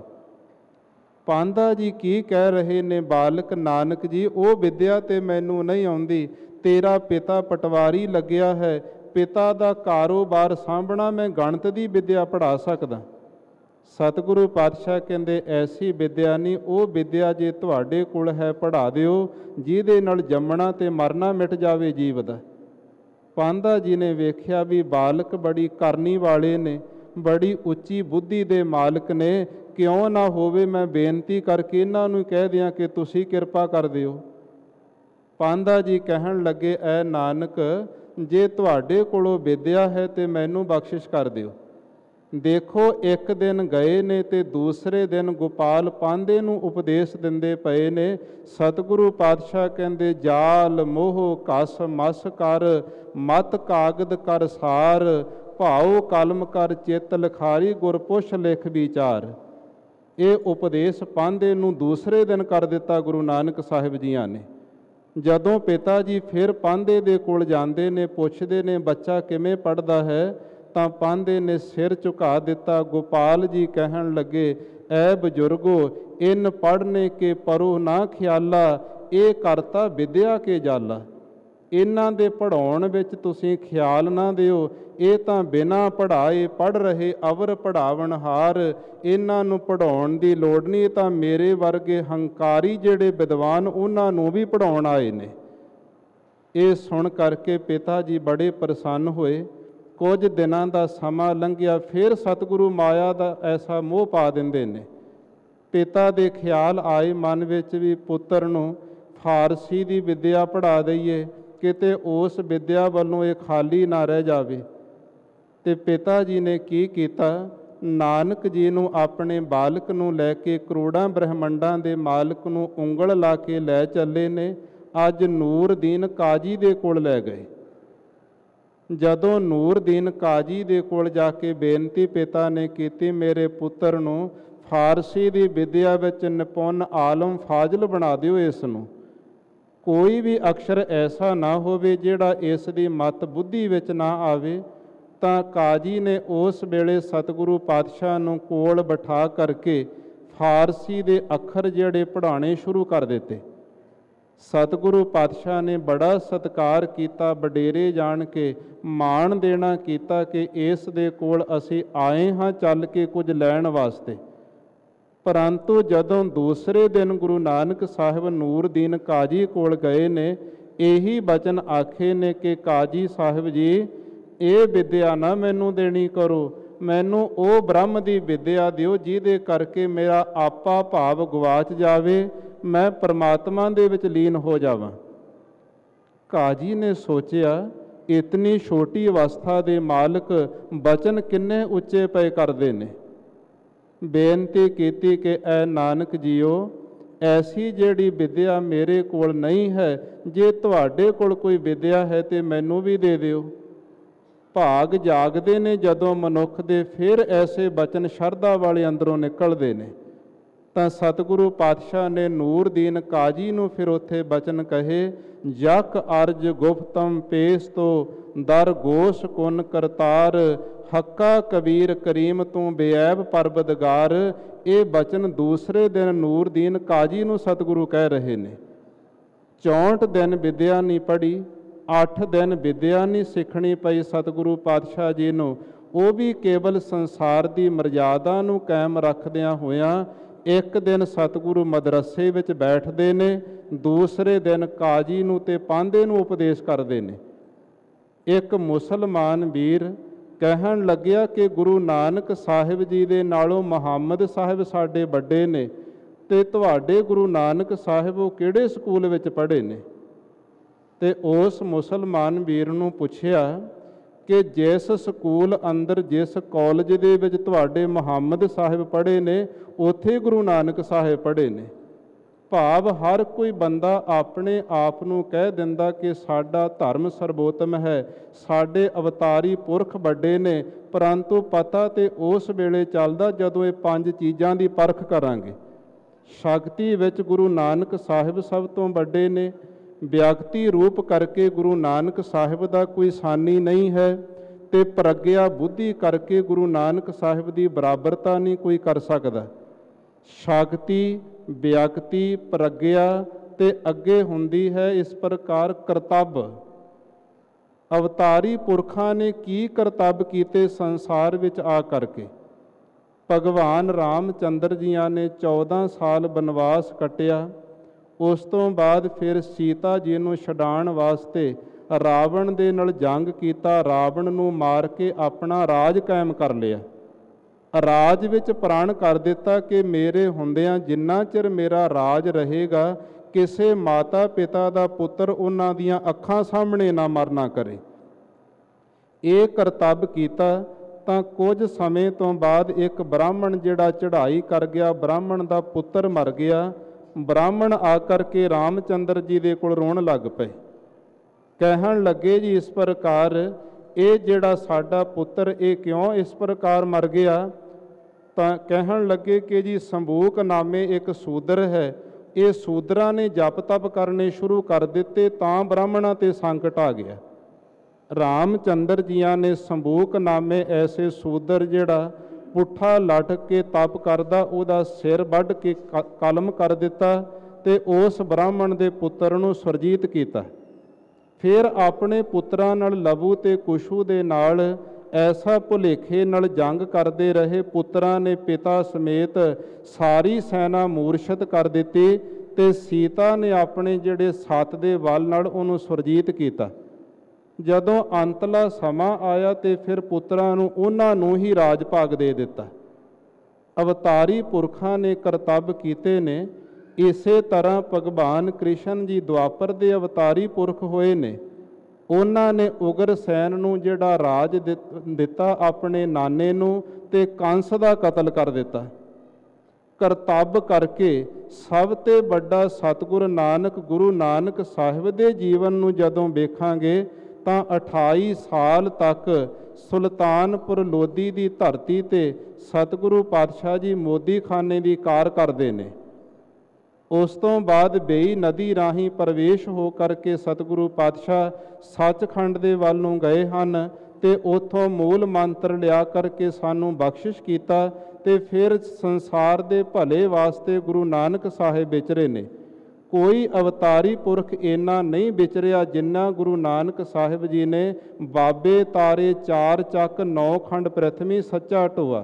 ਪਾਂਧਾ ਜੀ ਕੀ ਕਹਿ ਰਹੇ ਨੇ? ਬਾਲਕ ਨਾਨਕ ਜੀ, ਉਹ ਵਿੱਦਿਆ ਤੇ ਮੈਨੂੰ ਨਹੀਂ ਆਉਂਦੀ। ਤੇਰਾ ਪਿਤਾ ਪਟਵਾਰੀ ਲੱਗਿਆ ਹੈ, ਪਿਤਾ ਦਾ ਕਾਰੋਬਾਰ ਸਾਂਭਣਾ, ਮੈਂ ਗਣਿਤ ਦੀ ਵਿੱਦਿਆ ਪੜ੍ਹਾ ਸਕਦਾ। ਸਤਿਗੁਰੂ ਪਾਤਸ਼ਾਹ ਕਹਿੰਦੇ, ਐਸੀ ਵਿੱਦਿਆ ਨਹੀਂ, ਉਹ ਵਿੱਦਿਆ ਜੇ ਤੁਹਾਡੇ ਕੋਲ ਹੈ ਪੜ੍ਹਾ ਦਿਓ, ਜਿਹਦੇ ਨਾਲ ਜੰਮਣਾ ਤੇ ਮਰਨਾ ਮਿਟ ਜਾਵੇ ਜੀਵ ਦਾ। ਪਾਂਧਾ ਜੀ ਨੇ ਵੇਖਿਆ ਵੀ ਬਾਲਕ ਬੜੀ ਕਰਨੀ ਵਾਲੇ ਨੇ, ਬੜੀ ਉੱਚੀ ਬੁੱਧੀ ਦੇ ਮਾਲਕ ਨੇ, ਕਿਉਂ ਨਾ ਹੋਵੇ ਮੈਂ ਬੇਨਤੀ ਕਰਕੇ ਇਹਨਾਂ ਨੂੰ ਕਹਿ ਦਿਆਂ ਕਿ ਤੁਸੀਂ ਕਿਰਪਾ ਕਰ ਦਿਓ। ਪਾਂਧਾ ਜੀ ਕਹਿਣ ਲੱਗੇ, ਐ ਨਾਨਕ, ਜੇ ਤੁਹਾਡੇ ਕੋਲੋਂ ਵਿੱਦਿਆ ਹੈ ਤੇ ਮੈਨੂੰ ਬਖਸ਼ਿਸ਼ ਕਰ ਦਿਓ। ਦੇਖੋ, ਇੱਕ ਦਿਨ ਗਏ ਨੇ ਤੇ ਦੂਸਰੇ ਦਿਨ ਗੋਪਾਲ ਪਾਂਧੇ ਨੂੰ ਉਪਦੇਸ਼ ਦਿੰਦੇ ਪਏ ਨੇ। ਸਤਿਗੁਰੂ ਪਾਤਸ਼ਾਹ ਕਹਿੰਦੇ, ਜਾਲ ਮੋਹ ਕਸ ਮਸ ਕਰ, ਮਤ ਕਾਗਦ ਕਰ ਸਾਰ, ਭਾਉ ਕਲਮ ਕਰ ਚਿੱਤ ਲਿਖਾਰੀ, ਗੁਰ ਪੁੱਛ ਲਿਖ ਵਿਚਾਰ। ਇਹ ਉਪਦੇਸ਼ ਪਾਂਧੇ ਨੂੰ ਦੂਸਰੇ ਦਿਨ ਕਰ ਦਿੱਤਾ ਗੁਰੂ ਨਾਨਕ ਸਾਹਿਬ ਜੀਆਂ ਨੇ। ਜਦੋਂ ਪਿਤਾ ਜੀ ਫਿਰ ਪਾਂਧੇ ਦੇ ਕੋਲ ਜਾਂਦੇ ਨੇ, ਪੁੱਛਦੇ ਨੇ ਬੱਚਾ ਕਿਵੇਂ ਪੜ੍ਹਦਾ ਹੈ, ਤਾਂ ਪਾਂਧੇ ਨੇ ਸਿਰ ਝੁਕਾ ਦਿੱਤਾ। ਗੋਪਾਲ ਜੀ ਕਹਿਣ ਲੱਗੇ, ਐ ਬਜ਼ੁਰਗੋ, ਇਨ ਪੜ੍ਹਨੇ ਕੇ ਪਰੋ ਨਾ ਖਿਆਲਾ, ਇਹ ਕਰਤਾ ਵਿਦਿਆ ਕੇ ਜਾਲਾ। ਇਹਨਾਂ ਦੇ ਪੜ੍ਹਾਉਣ ਵਿੱਚ ਤੁਸੀਂ ਖਿਆਲ ਨਾ ਦਿਓ, ਇਹ ਤਾਂ ਬਿਨਾਂ ਪੜ੍ਹਾਏ ਪੜ੍ਹ ਰਹੇ ਅਵਰ ਪੜ੍ਹਾਵਣਹਾਰ, ਇਹਨਾਂ ਨੂੰ ਪੜ੍ਹਾਉਣ ਦੀ ਲੋੜ ਨਹੀਂ, ਇਹ ਤਾਂ ਮੇਰੇ ਵਰਗੇ ਹੰਕਾਰੀ ਜਿਹੜੇ ਵਿਦਵਾਨ ਉਹਨਾਂ ਨੂੰ ਵੀ ਪੜ੍ਹਾਉਣ ਆਏ ਨੇ। ਇਹ ਸੁਣ ਕਰਕੇ ਪਿਤਾ ਜੀ ਬੜੇ ਪ੍ਰਸੰਨ ਹੋਏ। ਕੁਝ ਦਿਨਾਂ ਦਾ ਸਮਾਂ ਲੰਘਿਆ, ਫਿਰ ਸਤਿਗੁਰੂ ਮਾਇਆ ਦਾ ਐਸਾ ਮੋਹ ਪਾ ਦਿੰਦੇ ਨੇ। ਪਿਤਾ ਦੇ ਖਿਆਲ ਆਏ ਮਨ ਵਿੱਚ ਵੀ ਪੁੱਤਰ ਨੂੰ ਫਾਰਸੀ ਦੀ ਵਿੱਦਿਆ ਪੜ੍ਹਾ ਦਈਏ, ਕਿਤੇ ਉਸ ਵਿੱਦਿਆ ਵੱਲੋਂ ਇਹ ਖਾਲੀ ਨਾ ਰਹਿ ਜਾਵੇ। ਤੇ ਪਿਤਾ ਜੀ ਨੇ ਕੀ ਕੀਤਾ? ਨਾਨਕ ਜੀ ਨੂੰ ਆਪਣੇ ਬਾਲਕ ਨੂੰ ਲੈ ਕੇ ਕਰੋੜਾਂ ਬ੍ਰਹਮੰਡਾਂ ਦੇ ਮਾਲਕ ਨੂੰ ਉਂਗਲ ਲਾ ਕੇ ਲੈ ਚੱਲੇ ਨੇ। ਅੱਜ ਨੂਰਦੀਨ ਕਾਜੀ ਦੇ ਕੋਲ ਲੈ ਗਏ। ਜਦੋਂ ਨੂਰਦੀਨ ਕਾਜੀ ਦੇ ਕੋਲ ਜਾ ਕੇ ਬੇਨਤੀ ਪਿਤਾ ਨੇ ਕੀਤੀ, ਮੇਰੇ ਪੁੱਤਰ ਨੂੰ ਫਾਰਸੀ ਦੀ ਵਿੱਦਿਆ ਵਿੱਚ ਨਿਪੁੰਨ ਆਲਮ ਫਾਜ਼ਲ ਬਣਾ ਦਿਓ, ਇਸ ਨੂੰ ਕੋਈ ਵੀ ਅਕਸ਼ਰ ਐਸਾ ਨਾ ਹੋਵੇ ਜਿਹੜਾ ਇਸ ਦੀ ਮਤ ਬੁੱਧੀ ਵਿੱਚ ਨਾ ਆਵੇ। ਤਾਂ ਕਾਜੀ ਨੇ ਉਸ ਵੇਲੇ ਸਤਿਗੁਰੂ ਪਾਤਸ਼ਾਹ ਨੂੰ ਕੋਲ ਬਿਠਾ ਕਰਕੇ ਫਾਰਸੀ ਦੇ ਅੱਖਰ ਜਿਹੜੇ ਪੜ੍ਹਾਉਣੇ ਸ਼ੁਰੂ ਕਰ ਦਿੱਤੇ। ਸਤਿਗੁਰੂ ਪਾਤਸ਼ਾਹ ਨੇ ਬੜਾ ਸਤਿਕਾਰ ਕੀਤਾ, ਵਡੇਰੇ ਜਾਣ ਕੇ ਮਾਣ ਦੇਣਾ ਕੀਤਾ ਕਿ ਇਸ ਦੇ ਕੋਲ ਅਸੀਂ ਆਏ ਹਾਂ ਚੱਲ ਕੇ ਕੁਝ ਲੈਣ ਵਾਸਤੇ। ਪਰੰਤੂ ਜਦੋਂ ਦੂਸਰੇ ਦਿਨ ਗੁਰੂ ਨਾਨਕ ਸਾਹਿਬ ਨੂਰਦੀਨ ਕਾਜੀ ਕੋਲ ਗਏ ਨੇ, ਇਹੀ ਬਚਨ ਆਖੇ ਨੇ ਕਿ ਕਾਜੀ ਸਾਹਿਬ ਜੀ, ਇਹ ਵਿੱਦਿਆ ਨਾ ਮੈਨੂੰ ਦੇਣੀ ਕਰੋ, ਮੈਨੂੰ ਉਹ ਬ੍ਰਹਮ ਦੀ ਵਿੱਦਿਆ ਦਿਓ ਜਿਹਦੇ ਕਰਕੇ ਮੇਰਾ ਆਪਾ ਭਾਵ ਗਵਾਚ ਜਾਵੇ, ਮੈਂ ਪਰਮਾਤਮਾ ਦੇ ਵਿੱਚ ਲੀਨ ਹੋ ਜਾਵਾਂ। ਕਾਜੀ ਨੇ ਸੋਚਿਆ, ਇਤਨੀ ਛੋਟੀ ਅਵਸਥਾ ਦੇ ਮਾਲਕ ਬਚਨ ਕਿੰਨੇ ਉੱਚੇ ਪਏ ਕਰਦੇ ਨੇ। ਬੇਨਤੀ ਕੀਤੀ ਕਿ ਐ ਨਾਨਕ ਜੀਓ, ਐਸੀ ਜਿਹੜੀ ਵਿੱਦਿਆ ਮੇਰੇ ਕੋਲ ਨਹੀਂ ਹੈ, ਜੇ ਤੁਹਾਡੇ ਕੋਲ ਕੋਈ ਵਿੱਦਿਆ ਹੈ ਤੇ ਮੈਨੂੰ ਵੀ ਦੇ ਦਿਓ। ਭਾਗ ਜਾਗਦੇ ਨੇ ਜਦੋਂ ਮਨੁੱਖ ਦੇ, ਫਿਰ ਐਸੇ ਬਚਨ ਸ਼ਰਧਾ ਵਾਲੇ ਅੰਦਰੋਂ ਨਿਕਲਦੇ ਨੇ। ਤਾਂ ਸਤਿਗੁਰੂ ਪਾਤਸ਼ਾਹ ਨੇ ਨੂਰਦੀਨ ਕਾਜੀ ਨੂੰ ਫਿਰ ਉੱਥੇ ਬਚਨ ਕਹੇ, ਜਕ ਅਰਜ ਗੁਪਤਮ ਪੇਸ ਤੋਂ ਦਰ ਗੋਸ਼ ਕੁਨ ਕਰਤਾਰ, ਹੱਕਾ ਕਬੀਰ ਕਰੀਮ ਤੂੰ ਬੇਐਬ ਪਰਵਦਗਾਰ। ਇਹ ਬਚਨ ਦੂਸਰੇ ਦਿਨ ਨੂਰਦੀਨ ਕਾਜੀ ਨੂੰ ਸਤਿਗੁਰੂ ਕਹਿ ਰਹੇ ਨੇ। 64 ਦਿਨ ਵਿੱਦਿਆ ਨਹੀਂ ਪੜ੍ਹੀ, 8 ਦਿਨ ਵਿੱਦਿਆ ਨਹੀਂ ਸਿੱਖਣੀ ਪਈ ਸਤਿਗੁਰੂ ਪਾਤਸ਼ਾਹ ਜੀ ਨੂੰ, ਉਹ ਵੀ ਕੇਵਲ ਸੰਸਾਰ ਦੀ ਮਰਜ਼ਾਦਾ ਨੂੰ ਕਾਇਮ ਰੱਖਦਿਆਂ ਹੋਇਆਂ। ਇੱਕ ਦਿਨ ਸਤਿਗੁਰੂ ਮਦਰਸੇ ਵਿੱਚ ਬੈਠਦੇ ਨੇ, ਦੂਸਰੇ ਦਿਨ ਕਾਜੀ ਨੂੰ ਤੇ ਪਾਂਧੇ ਨੂੰ ਉਪਦੇਸ਼ ਕਰਦੇ ਨੇ। ਇੱਕ ਮੁਸਲਮਾਨ ਵੀਰ ਕਹਿਣ ਲੱਗਿਆ ਕਿ ਗੁਰੂ ਨਾਨਕ ਸਾਹਿਬ ਜੀ ਦੇ ਨਾਲੋਂ ਮੁਹੰਮਦ ਸਾਹਿਬ ਸਾਡੇ ਵੱਡੇ ਨੇ, ਤੇ ਤੁਹਾਡੇ ਗੁਰੂ ਨਾਨਕ ਸਾਹਿਬ ਉਹ ਕਿਹੜੇ ਸਕੂਲ ਵਿੱਚ ਪੜ੍ਹੇ ਨੇ? ਤੇ ਉਸ ਮੁਸਲਮਾਨ ਵੀਰ ਨੂੰ ਪੁੱਛਿਆ ਕਿ ਜਿਸ ਸਕੂਲ ਅੰਦਰ, ਜਿਸ ਕਾਲਜ ਦੇ ਵਿੱਚ ਤੁਹਾਡੇ ਮੁਹੰਮਦ ਸਾਹਿਬ ਪੜ੍ਹੇ ਨੇ, ਉੱਥੇ ਗੁਰੂ ਨਾਨਕ ਸਾਹਿਬ ਪੜ੍ਹੇ ਨੇ। ਭਾਵ ਹਰ ਕੋਈ ਬੰਦਾ ਆਪਣੇ ਆਪ ਨੂੰ ਕਹਿ ਦਿੰਦਾ ਕਿ ਸਾਡਾ ਧਰਮ ਸਰਬੋਤਮ ਹੈ, ਸਾਡੇ ਅਵਤਾਰੀ ਪੁਰਖ ਵੱਡੇ ਨੇ, ਪਰੰਤੂ ਪਤਾ ਤੇ ਉਸ ਵੇਲੇ ਚੱਲਦਾ ਜਦੋਂ ਇਹ 5 ਚੀਜ਼ਾਂ ਦੀ ਪਰਖ ਕਰਾਂਗੇ। ਸ਼ਕਤੀ ਵਿੱਚ ਗੁਰੂ ਨਾਨਕ ਸਾਹਿਬ ਸਭ ਤੋਂ ਵੱਡੇ ਨੇ, ਵਿਅਕਤੀ ਰੂਪ ਕਰਕੇ ਗੁਰੂ ਨਾਨਕ ਸਾਹਿਬ ਦਾ ਕੋਈ ਸਾਨੀ ਨਹੀਂ ਹੈ, ਤੇ ਪ੍ਰਗਿਆ ਬੁੱਧੀ ਕਰਕੇ ਗੁਰੂ ਨਾਨਕ ਸਾਹਿਬ ਦੀ ਬਰਾਬਰਤਾ ਨਹੀਂ ਕੋਈ ਕਰ ਸਕਦਾ। ਸ਼ਕਤੀ, ਵਿਅਕਤੀ, ਪ੍ਰਗਿਆ ਤੇ ਅੱਗੇ ਹੁੰਦੀ ਹੈ ਇਸ ਪ੍ਰਕਾਰ ਕਰਤੱਵ। ਅਵਤਾਰੀ ਪੁਰਖਾਂ ਨੇ ਕੀ ਕਰਤੱਵ ਕੀਤੇ ਸੰਸਾਰ ਵਿੱਚ ਆ ਕਰਕੇ। ਭਗਵਾਨ ਰਾਮਚੰਦਰ ਜੀਆਂ ਨੇ 14 ਸਾਲ ਬਨਵਾਸ ਕੱਟਿਆ। ਉਸ ਤੋਂ ਬਾਅਦ ਫਿਰ ਸੀਤਾ ਜੀ ਨੂੰ ਛਡਾਉਣ ਵਾਸਤੇ ਰਾਵਣ ਦੇ ਨਾਲ ਜੰਗ ਕੀਤਾ, ਰਾਵਣ ਨੂੰ ਮਾਰ ਕੇ ਆਪਣਾ ਰਾਜ ਕਾਇਮ ਕਰ ਲਿਆ। ਰਾਜ ਵਿੱਚ ਪ੍ਰਣ ਕਰ ਦਿੱਤਾ ਕਿ ਮੇਰੇ ਹੁੰਦਿਆਂ ਜਿੰਨਾ ਚਿਰ ਮੇਰਾ ਰਾਜ ਰਹੇਗਾ, ਕਿਸੇ ਮਾਤਾ ਪਿਤਾ ਦਾ ਪੁੱਤਰ ਉਹਨਾਂ ਦੀਆਂ ਅੱਖਾਂ ਸਾਹਮਣੇ ਨਾ ਮਰਨਾ ਕਰੇ। ਇਹ ਕਰਤੱਵ ਕੀਤਾ ਤਾਂ ਕੁਝ ਸਮੇਂ ਤੋਂ ਬਾਅਦ ਇੱਕ ਬ੍ਰਾਹਮਣ ਜਿਹੜਾ ਚੜ੍ਹਾਈ ਕਰ ਗਿਆ, ਬ੍ਰਾਹਮਣ ਦਾ ਪੁੱਤਰ ਮਰ ਗਿਆ। ਬ੍ਰਾਹਮਣ ਆ ਕਰਕੇ ਰਾਮਚੰਦਰ ਜੀ ਦੇ ਕੋਲ ਰੋਣ ਲੱਗ ਪਏ, ਕਹਿਣ ਲੱਗੇ ਜੀ ਇਸ ਪ੍ਰਕਾਰ ਇਹ ਜਿਹੜਾ ਸਾਡਾ ਪੁੱਤਰ ਇਹ ਕਿਉਂ ਇਸ ਪ੍ਰਕਾਰ ਮਰ ਗਿਆ। ਤਾਂ ਕਹਿਣ ਲੱਗੇ ਕਿ ਜੀ ਸੰਬੂਕ ਨਾਮੇ ਇੱਕ ਸੂਦਰ ਹੈ, ਇਹ ਸੂਦਰਾਂ ਨੇ ਜਪ ਤਪ ਕਰਨੇ ਸ਼ੁਰੂ ਕਰ ਦਿੱਤੇ ਤਾਂ ਬ੍ਰਾਹਮਣਾਂ ਤੇ ਸੰਕਟ ਆ ਗਿਆ। ਰਾਮਚੰਦਰ ਜੀਆਂ ਨੇ ਸੰਬੂਕ ਨਾਮੇ ਐਸੇ ਸੂਦਰ ਜਿਹੜਾ ਪੁੱਠਾ ਲਟਕ ਕੇ ਤਪ ਕਰਦਾ, ਉਹਦਾ ਸਿਰ ਵੱਢ ਕੇ ਕਲਮ ਕਰ ਦਿੱਤਾ ਤੇ ਉਸ ਬ੍ਰਾਹਮਣ ਦੇ ਪੁੱਤਰ ਨੂੰ ਸੁਰਜੀਤ ਕੀਤਾ। ਫਿਰ ਆਪਣੇ ਪੁੱਤਰਾਂ ਨਾਲ ਲਵੂ ਤੇ ਕੁਸ਼ੂ ਦੇ ਨਾਲ ਐਸਾ ਭੁਲੇਖੇ ਨਾਲ ਜੰਗ ਕਰਦੇ ਰਹੇ, ਪੁੱਤਰਾਂ ਨੇ ਪਿਤਾ ਸਮੇਤ ਸਾਰੀ ਸੈਨਾ ਮੂਰਛਿਤ ਕਰ ਦਿੱਤੀ ਤੇ ਸੀਤਾ ਨੇ ਆਪਣੇ ਜਿਹੜੇ ਸੱਤ ਦੇ ਬਲ ਨਾਲ ਉਹਨੂੰ ਸੁਰਜੀਤ ਕੀਤਾ। ਜਦੋਂ ਅੰਤਲਾ ਸਮਾਂ ਆਇਆ ਤੇ ਫਿਰ ਪੁੱਤਰਾਂ ਨੂੰ ਉਹਨਾਂ ਨੂੰ ਹੀ ਰਾਜ ਭਾਗ ਦੇ ਦਿੱਤਾ। ਅਵਤਾਰੀ ਪੁਰਖਾਂ ਨੇ ਕਰਤੱਵ ਕੀਤੇ ਨੇ। ਇਸੇ ਤਰ੍ਹਾਂ ਭਗਵਾਨ ਕ੍ਰਿਸ਼ਨ ਜੀ ਦੁਆਪਰ ਦੇ ਅਵਤਾਰੀ ਪੁਰਖ ਹੋਏ ਨੇ। ਉਹਨਾਂ ਨੇ ਉਗਰਸੈਨ ਨੂੰ ਜਿਹੜਾ ਰਾਜ ਦਿੱਤਾ ਆਪਣੇ ਨਾਨੇ ਨੂੰ, ਤੇ ਕੰਸ ਦਾ ਕਤਲ ਕਰ ਦਿੱਤਾ। ਕਰਤੱਵ ਕਰਕੇ ਸਭ ਤੋਂ ਵੱਡਾ ਸਤਿਗੁਰ ਨਾਨਕ ਗੁਰੂ ਨਾਨਕ ਸਾਹਿਬ ਦੇ ਜੀਵਨ ਨੂੰ ਜਦੋਂ ਵੇਖਾਂਗੇ ਤਾਂ 28 ਸਾਲ ਤੱਕ ਸੁਲਤਾਨਪੁਰ ਲੋਧੀ ਦੀ ਧਰਤੀ ਤੇ ਸਤਿਗੁਰੂ ਪਾਤਸ਼ਾਹ ਜੀ ਮੋਦੀਖਾਨੇ ਦੀ ਕਾਰ ਕਰਦੇ ਨੇ। ਉਸ ਤੋਂ ਬਾਅਦ ਬੇਈ ਨਦੀ ਰਾਹੀਂ ਪ੍ਰਵੇਸ਼ ਹੋ ਕਰਕੇ ਸਤਿਗੁਰੂ ਪਾਤਸ਼ਾਹ ਸੱਚਖੰਡ ਦੇ ਵੱਲ ਨੂੰ ਗਏ ਹਨ ਤੇ ਉੱਥੋਂ ਮੂਲ ਮੰਤਰ ਲਿਆ ਕਰਕੇ ਸਾਨੂੰ ਬਖਸ਼ਿਸ਼ ਕੀਤਾ ਤੇ ਫਿਰ ਸੰਸਾਰ ਦੇ ਭਲੇ ਵਾਸਤੇ ਗੁਰੂ ਨਾਨਕ ਸਾਹਿਬ ਵਿਚਰੇ ਨੇ। ਕੋਈ ਅਵਤਾਰੀ ਪੁਰਖ ਇੰਨਾ ਨਹੀਂ ਵਿਚਰਿਆ ਜਿੰਨਾ ਗੁਰੂ ਨਾਨਕ ਸਾਹਿਬ ਜੀ ਨੇ। ਬਾਬੇ ਤਾਰੇ 4 ਚੱਕ 9 ਖੰਡ ਪ੍ਰਥਮੀ ਸੱਚਾ ਢੋਆ,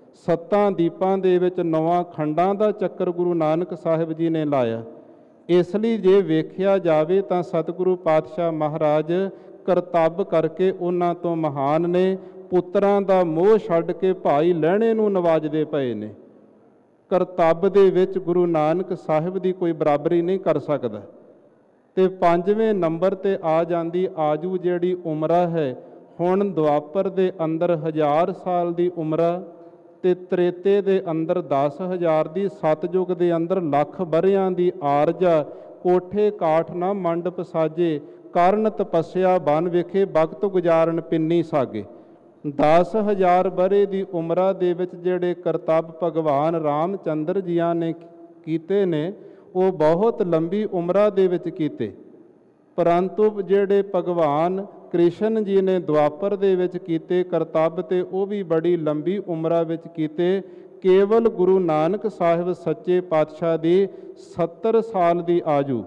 7 ਦੀਪਾਂ ਦੇ ਵਿੱਚ 9 ਖੰਡਾਂ ਦਾ ਚੱਕਰ ਗੁਰੂ ਨਾਨਕ ਸਾਹਿਬ ਜੀ ਨੇ ਲਾਇਆ। ਇਸ ਲਈ ਜੇ ਵੇਖਿਆ ਜਾਵੇ ਤਾਂ ਸਤਿਗੁਰੂ ਪਾਤਸ਼ਾਹ ਮਹਾਰਾਜ ਕਰਤੱਵ ਕਰਕੇ ਉਹਨਾਂ ਤੋਂ ਮਹਾਨ ਨੇ। ਪੁੱਤਰਾਂ ਦਾ ਮੋਹ ਛੱਡ ਕੇ ਭਾਈ ਲਹਿਣੇ ਨੂੰ ਨਵਾਜਦੇ ਪਏ ਨੇ। ਕਰਤੱਵ ਦੇ ਵਿੱਚ ਗੁਰੂ ਨਾਨਕ ਸਾਹਿਬ ਦੀ ਕੋਈ ਬਰਾਬਰੀ ਨਹੀਂ ਕਰ ਸਕਦਾ। ਤੇ 5ਵੇਂ ਨੰਬਰ ਤੇ ਆ ਜਾਂਦੀ ਆਜੂ ਜਿਹੜੀ ਉਮਰਾ ਹੈ। ਹੁਣ ਦੁਆਪਰ ਦੇ ਅੰਦਰ 1000 ਸਾਲ ਦੀ ਉਮਰਾ ਤੇ ਤ੍ਰੇਤੇ ਦੇ ਅੰਦਰ 10,000 ਦੀ, ਸਤਜੁਗ ਦੇ ਅੰਦਰ ਲੱਖ ਵਰ੍ਹਿਆਂ ਦੀ ਆਰਜਾ। ਕੋਠੇ ਕਾਠ ਨਾ ਮੰਡਪ ਸਾਜੇ, ਕਰਨ ਤਪੱਸਿਆ ਬਨ ਵਿਖੇ ਵਕਤ ਗੁਜ਼ਾਰਨ ਪਿੰਨੀ ਸਾਗੇ। 10,000 ਵਰ੍ਹੇ ਦੀ ਉਮਰਾਂ ਦੇ ਵਿੱਚ ਜਿਹੜੇ ਕਰਤੱਵ ਭਗਵਾਨ ਰਾਮਚੰਦਰ ਜੀਆਂ ਨੇ ਕੀਤੇ ਨੇ ਉਹ ਬਹੁਤ ਲੰਬੀ ਉਮਰਾਂ ਦੇ ਵਿੱਚ ਕੀਤੇ। ਪਰੰਤੂ ਜਿਹੜੇ ਭਗਵਾਨ ਕ੍ਰਿਸ਼ਨ ਜੀ ਨੇ ਦੁਆਪਰ ਦੇ ਵਿੱਚ ਕੀਤੇ ਕਰਤੱਵ ਤੇ ਉਹ ਵੀ ਬੜੀ ਲੰਬੀ ਉਮਰਾਂ ਵਿੱਚ ਕੀਤੇ। ਕੇਵਲ ਗੁਰੂ ਨਾਨਕ ਸਾਹਿਬ ਸੱਚੇ ਪਾਤਸ਼ਾਹ ਦੀ 70 ਸਾਲ ਦੀ ਆਜੂ,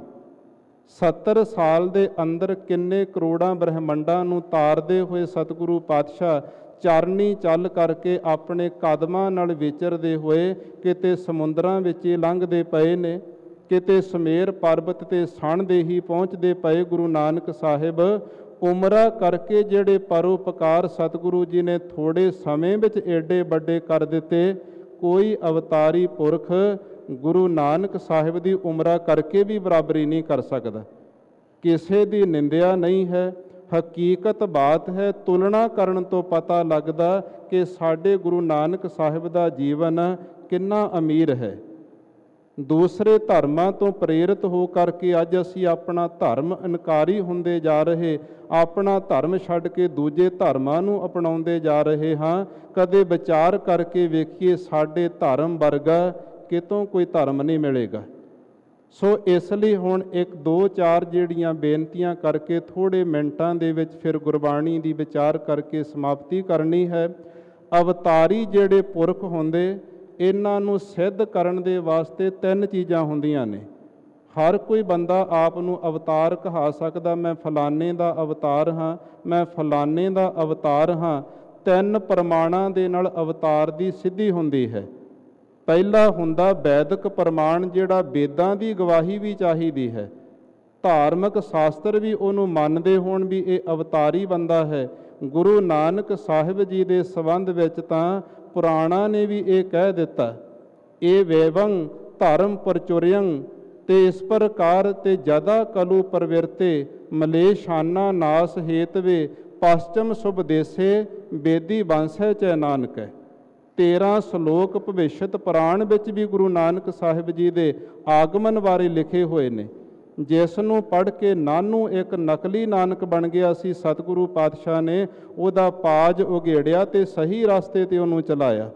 70 ਸਾਲ ਦੇ ਅੰਦਰ ਕਿੰਨੇ ਕਰੋੜਾਂ ਬ੍ਰਹਮੰਡਾਂ ਨੂੰ ਤਾਰਦੇ ਹੋਏ ਸਤਿਗੁਰੂ ਪਾਤਸ਼ਾਹ ਚਰਨੀ ਚੱਲ ਕਰਕੇ ਆਪਣੇ ਕਦਮਾਂ ਨਾਲ ਵਿਚਰਦੇ ਹੋਏ ਕਿਤੇ ਸਮੁੰਦਰਾਂ ਵਿੱਚ ਹੀ ਲੰਘਦੇ ਪਏ ਨੇ, ਕਿਤੇ ਸਮੇਰ ਪਰਬਤ ਤੇ ਸਣ ਦੇ ਹੀ ਪਹੁੰਚਦੇ ਪਏ। ਗੁਰੂ ਨਾਨਕ ਸਾਹਿਬ ਉਮਰਾਂ ਕਰਕੇ ਜਿਹੜੇ ਪਰਉਪਕਾਰ ਸਤਿਗੁਰੂ ਜੀ ਨੇ ਥੋੜ੍ਹੇ ਸਮੇਂ ਵਿੱਚ ਏਡੇ ਵੱਡੇ ਕਰ ਦਿੱਤੇ। ਕੋਈ ਅਵਤਾਰੀ ਪੁਰਖ ਗੁਰੂ ਨਾਨਕ ਸਾਹਿਬ ਦੀ ਉਮਰਾਂ ਕਰਕੇ ਵੀ ਬਰਾਬਰੀ ਨਹੀਂ ਕਰ ਸਕਦਾ। ਕਿਸੇ ਦੀ ਨਿੰਦਿਆ ਨਹੀਂ ਹੈ, ਹਕੀਕਤ ਬਾਤ ਹੈ। ਤੁਲਨਾ ਕਰਨ ਤੋਂ ਪਤਾ ਲੱਗਦਾ ਕਿ ਸਾਡੇ ਗੁਰੂ ਨਾਨਕ ਸਾਹਿਬ ਦਾ ਜੀਵਨ ਕਿੰਨਾ ਅਮੀਰ ਹੈ। ਦੂਸਰੇ ਧਰਮਾਂ ਤੋਂ ਪ੍ਰੇਰਿਤ ਹੋ ਕਰਕੇ ਅੱਜ ਅਸੀਂ ਆਪਣਾ ਧਰਮ ਇਨਕਾਰੀ ਹੁੰਦੇ ਜਾ ਰਹੇ, ਆਪਣਾ ਧਰਮ ਛੱਡ ਕੇ ਦੂਜੇ ਧਰਮਾਂ ਨੂੰ ਅਪਣਾਉਂਦੇ ਜਾ ਰਹੇ ਹਾਂ। ਕਦੇ ਵਿਚਾਰ ਕਰਕੇ ਵੇਖੀਏ, ਸਾਡੇ ਧਰਮ ਵਰਗਾ ਕਿਤੋਂ ਕੋਈ ਧਰਮ ਨਹੀਂ ਮਿਲੇਗਾ। ਸੋ ਇਸ ਲਈ ਹੁਣ 1 2 4 ਜਿਹੜੀਆਂ ਬੇਨਤੀਆਂ ਕਰਕੇ ਥੋੜ੍ਹੇ ਮਿੰਟਾਂ ਦੇ ਵਿੱਚ ਫਿਰ ਗੁਰਬਾਣੀ ਦੀ ਵਿਚਾਰ ਕਰਕੇ ਸਮਾਪਤੀ ਕਰਨੀ ਹੈ। ਅਵਤਾਰੀ ਜਿਹੜੇ ਪੁਰਖ ਹੁੰਦੇ, ਇਹਨਾਂ ਨੂੰ ਸਿੱਧ ਕਰਨ ਦੇ ਵਾਸਤੇ 3 ਚੀਜ਼ਾਂ ਹੁੰਦੀਆਂ ਨੇ। ਹਰ ਕੋਈ ਬੰਦਾ ਆਪ ਨੂੰ ਅਵਤਾਰ ਕਹਾ ਸਕਦਾ, ਮੈਂ ਫਲਾਣੇ ਦਾ ਅਵਤਾਰ ਹਾਂ, ਮੈਂ ਫਲਾਣੇ ਦਾ ਅਵਤਾਰ ਹਾਂ। 3 ਪ੍ਰਮਾਣਾਂ ਦੇ ਨਾਲ ਅਵਤਾਰ ਦੀ ਸਿੱਧੀ ਹੁੰਦੀ ਹੈ। ਪਹਿਲਾ ਹੁੰਦਾ ਵੈਦਿਕ ਪ੍ਰਮਾਣ, ਜਿਹੜਾ ਵੇਦਾਂ ਦੀ ਗਵਾਹੀ ਵੀ ਚਾਹੀਦੀ ਹੈ, ਧਾਰਮਿਕ ਸ਼ਾਸਤਰ ਵੀ ਉਹਨੂੰ ਮੰਨਦੇ ਹੋਣ ਵੀ ਇਹ ਅਵਤਾਰੀ ਬੰਦਾ ਹੈ। ਗੁਰੂ ਨਾਨਕ ਸਾਹਿਬ ਜੀ ਦੇ ਸੰਬੰਧ ਵਿੱਚ ਤਾਂ ਪੁਰਾਣਾਂ ਨੇ ਵੀ ਇਹ ਕਹਿ ਦਿੱਤਾ, ਇਹ ਵੇਵੰ ਧਰਮ ਪ੍ਰਚੁਰਿਯੰ ਤੇ ਇਸ ਪ੍ਰਕਾਰ ਤੇ ਜਦਾ ਕਲੂ ਪ੍ਰਵਿਰਤੇ ਮਲੇਸ਼ਾਨਾ ਨਾਸ ਹੇਤਵੇ ਪਸ਼ਚਮ ਸੁਭਦੇਸੇ ਬੇਦੀ ਬੰਸੈ ਚੈ ਨਾਨਕ। 13 ਸ਼ਲੋਕ ਭਵਿਸ਼ਤ ਪੁਰਾਣ ਵਿੱਚ ਵੀ ਗੁਰੂ ਨਾਨਕ ਸਾਹਿਬ ਜੀ ਦੇ ਆਗਮਨ ਬਾਰੇ ਲਿਖੇ ਹੋਏ ਨੇ, ਜਿਸ ਨੂੰ ਪੜ੍ਹ ਕੇ ਨਾਨੂ ਇੱਕ ਨਕਲੀ ਨਾਨਕ ਬਣ ਗਿਆ ਸੀ। ਸਤਿਗੁਰੂ ਪਾਤਸ਼ਾਹ ਨੇ ਉਹਦਾ ਪਾਜ ਉਘੇੜਿਆ ਤੇ ਸਹੀ ਰਸਤੇ ਤੇ ਉਹਨੂੰ ਚਲਾਇਆ।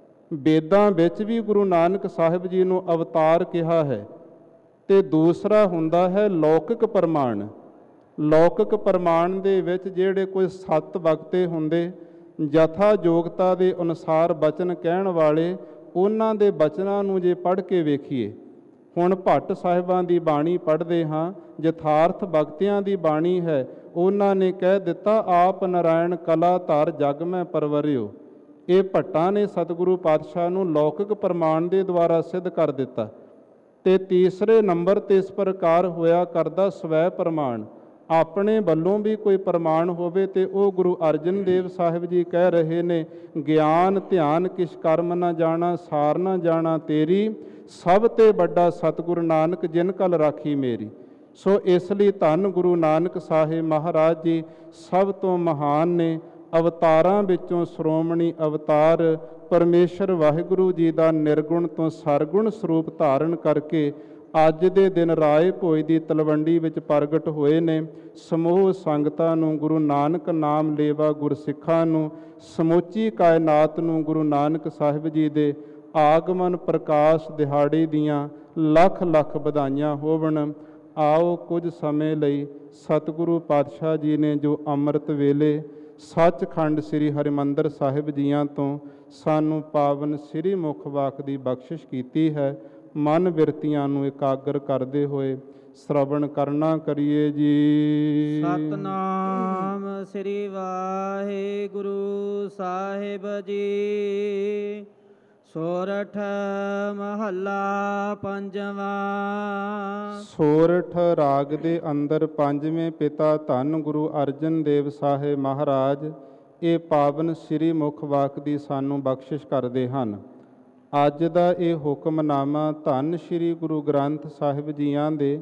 ਵੇਦਾਂ ਵਿੱਚ ਵੀ ਗੁਰੂ ਨਾਨਕ ਸਾਹਿਬ ਜੀ ਨੂੰ ਅਵਤਾਰ ਕਿਹਾ ਹੈ। ਤੇ ਦੂਸਰਾ ਹੁੰਦਾ ਹੈ ਲੌਕਿਕ ਪ੍ਰਮਾਣ। ਲੌਕਿਕ ਪ੍ਰਮਾਣ ਦੇ ਵਿੱਚ ਜਿਹੜੇ ਕੋਈ 7 ਵਕਤੇ ਹੁੰਦੇ, ਜਥਾ ਯੋਗਤਾ ਦੇ ਅਨੁਸਾਰ ਬਚਨ ਕਹਿਣ ਵਾਲੇ, ਉਹਨਾਂ ਦੇ ਬਚਨਾਂ ਨੂੰ ਜੇ ਪੜ੍ਹ ਕੇ ਵੇਖੀਏ, ਹੁਣ ਭੱਟ ਸਾਹਿਬਾਂ ਦੀ ਬਾਣੀ ਪੜ੍ਹਦੇ ਹਾਂ, ਯਥਾਰਥ ਭਗਤਿਆਂ ਦੀ ਬਾਣੀ ਹੈ। ਉਹਨਾਂ ਨੇ ਕਹਿ ਦਿੱਤਾ, ਆਪ ਨਾਰਾਇਣ ਕਲਾ ਧਰ ਜਗ ਮੈਂ ਪਰਵਰਿਓ। ਇਹ ਭੱਟਾਂ ਨੇ ਸਤਿਗੁਰੂ ਪਾਤਸ਼ਾਹ ਨੂੰ ਲੌਕਿਕ ਪ੍ਰਮਾਣ ਦੇ ਦੁਆਰਾ ਸਿੱਧ ਕਰ ਦਿੱਤਾ। ਤੇ ਤੀਸਰੇ ਨੰਬਰ 'ਤੇ ਇਸ ਪ੍ਰਕਾਰ ਹੋਇਆ ਕਰਦਾ ਸਵੈ ਪ੍ਰਮਾਣ। ਆਪਣੇ ਵੱਲੋਂ ਵੀ ਕੋਈ ਪ੍ਰਮਾਣ ਹੋਵੇ ਤੇ ਉਹ ਗੁਰੂ ਅਰਜਨ ਦੇਵ ਸਾਹਿਬ ਜੀ ਕਹਿ ਰਹੇ ਨੇ, ਗਿਆਨ ਧਿਆਨ ਕਿਛ ਕਰਮ ਨਾ ਜਾਣਾ, ਸਾਰ ਨਾ ਜਾਣਾ ਤੇਰੀ, ਸਭ ਤੇ ਵੱਡਾ ਸਤਿਗੁਰੂ ਨਾਨਕ ਜਿਨ ਕਲ ਰਾਖੀ ਮੇਰੀ। ਸੋ ਇਸ ਲਈ ਧੰਨ ਗੁਰੂ ਨਾਨਕ ਸਾਹਿਬ ਮਹਾਰਾਜ ਜੀ ਸਭ ਤੋਂ ਮਹਾਨ ਨੇ। ਅਵਤਾਰਾਂ ਵਿੱਚੋਂ ਸ਼੍ਰੋਮਣੀ ਅਵਤਾਰ ਪਰਮੇਸ਼ਰ ਵਾਹਿਗੁਰੂ ਜੀ ਦਾ ਨਿਰਗੁਣ ਤੋਂ ਸਰਗੁਣ ਸਰੂਪ ਧਾਰਨ ਕਰਕੇ ਅੱਜ ਦੇ ਦਿਨ ਰਾਏ ਭੋਜ ਦੀ ਤਲਵੰਡੀ ਵਿੱਚ ਪ੍ਰਗਟ ਹੋਏ ਨੇ। ਸਮੂਹ ਸੰਗਤਾਂ ਨੂੰ ਗੁਰੂ ਨਾਨਕ ਨਾਮ ਲੇਵਾ, ਗੁਰਸਿੱਖਾਂ ਨੂੰ, ਸਮੁੱਚੀ ਕਾਇਨਾਤ ਨੂੰ ਗੁਰੂ ਨਾਨਕ ਸਾਹਿਬ ਜੀ ਦੇ ਆਗਮਨ ਪ੍ਰਕਾਸ਼ ਦਿਹਾੜੇ ਦੀਆਂ ਲੱਖ ਲੱਖ ਵਧਾਈਆਂ ਹੋਵਣ। ਆਓ ਕੁਝ ਸਮੇਂ ਲਈ ਸਤਿਗੁਰੂ ਪਾਤਸ਼ਾਹ ਜੀ ਨੇ ਜੋ ਅੰਮ੍ਰਿਤ ਵੇਲੇ ਸੱਚਖੰਡ ਸ੍ਰੀ ਹਰਿਮੰਦਰ ਸਾਹਿਬ ਜੀਆਂ ਤੋਂ ਸਾਨੂੰ ਪਾਵਨ ਸ੍ਰੀ ਮੁਖ ਵਾਕ ਦੀ ਬਖਸ਼ਿਸ਼ ਕੀਤੀ ਹੈ, ਮਨ ਬਿਰਤੀਆਂ ਨੂੰ ਇਕਾਗਰ ਕਰਦੇ ਹੋਏ ਸ਼ਰਵਣ ਕਰਨਾ ਕਰੀਏ ਜੀ। ਸਤਨਾਮ ਸ੍ਰੀ ਵਾਹਿਗੁਰੂ ਸਾਹਿਬ ਜੀ। ਸੋਰਠ ਮਹੱਲਾ ਪੰਜਵਾਂ। ਸੋਰਠ ਰਾਗ ਦੇ ਅੰਦਰ ਪੰਜਵੇਂ ਪਿਤਾ ਧੰਨ ਗੁਰੂ ਅਰਜਨ ਦੇਵ ਸਾਹਿਬ ਮਹਾਰਾਜ ਇਹ ਪਾਵਨ ਸ੍ਰੀ ਮੁਖ ਵਾਕ ਦੀ ਸਾਨੂੰ ਬਖਸ਼ਿਸ਼ ਕਰਦੇ ਹਨ। ਅੱਜ ਦਾ ਇਹ ਹੁਕਮਨਾਮਾ ਧੰਨ ਸ੍ਰੀ ਗੁਰੂ ਗ੍ਰੰਥ ਸਾਹਿਬ ਜੀਆਂ ਦੇ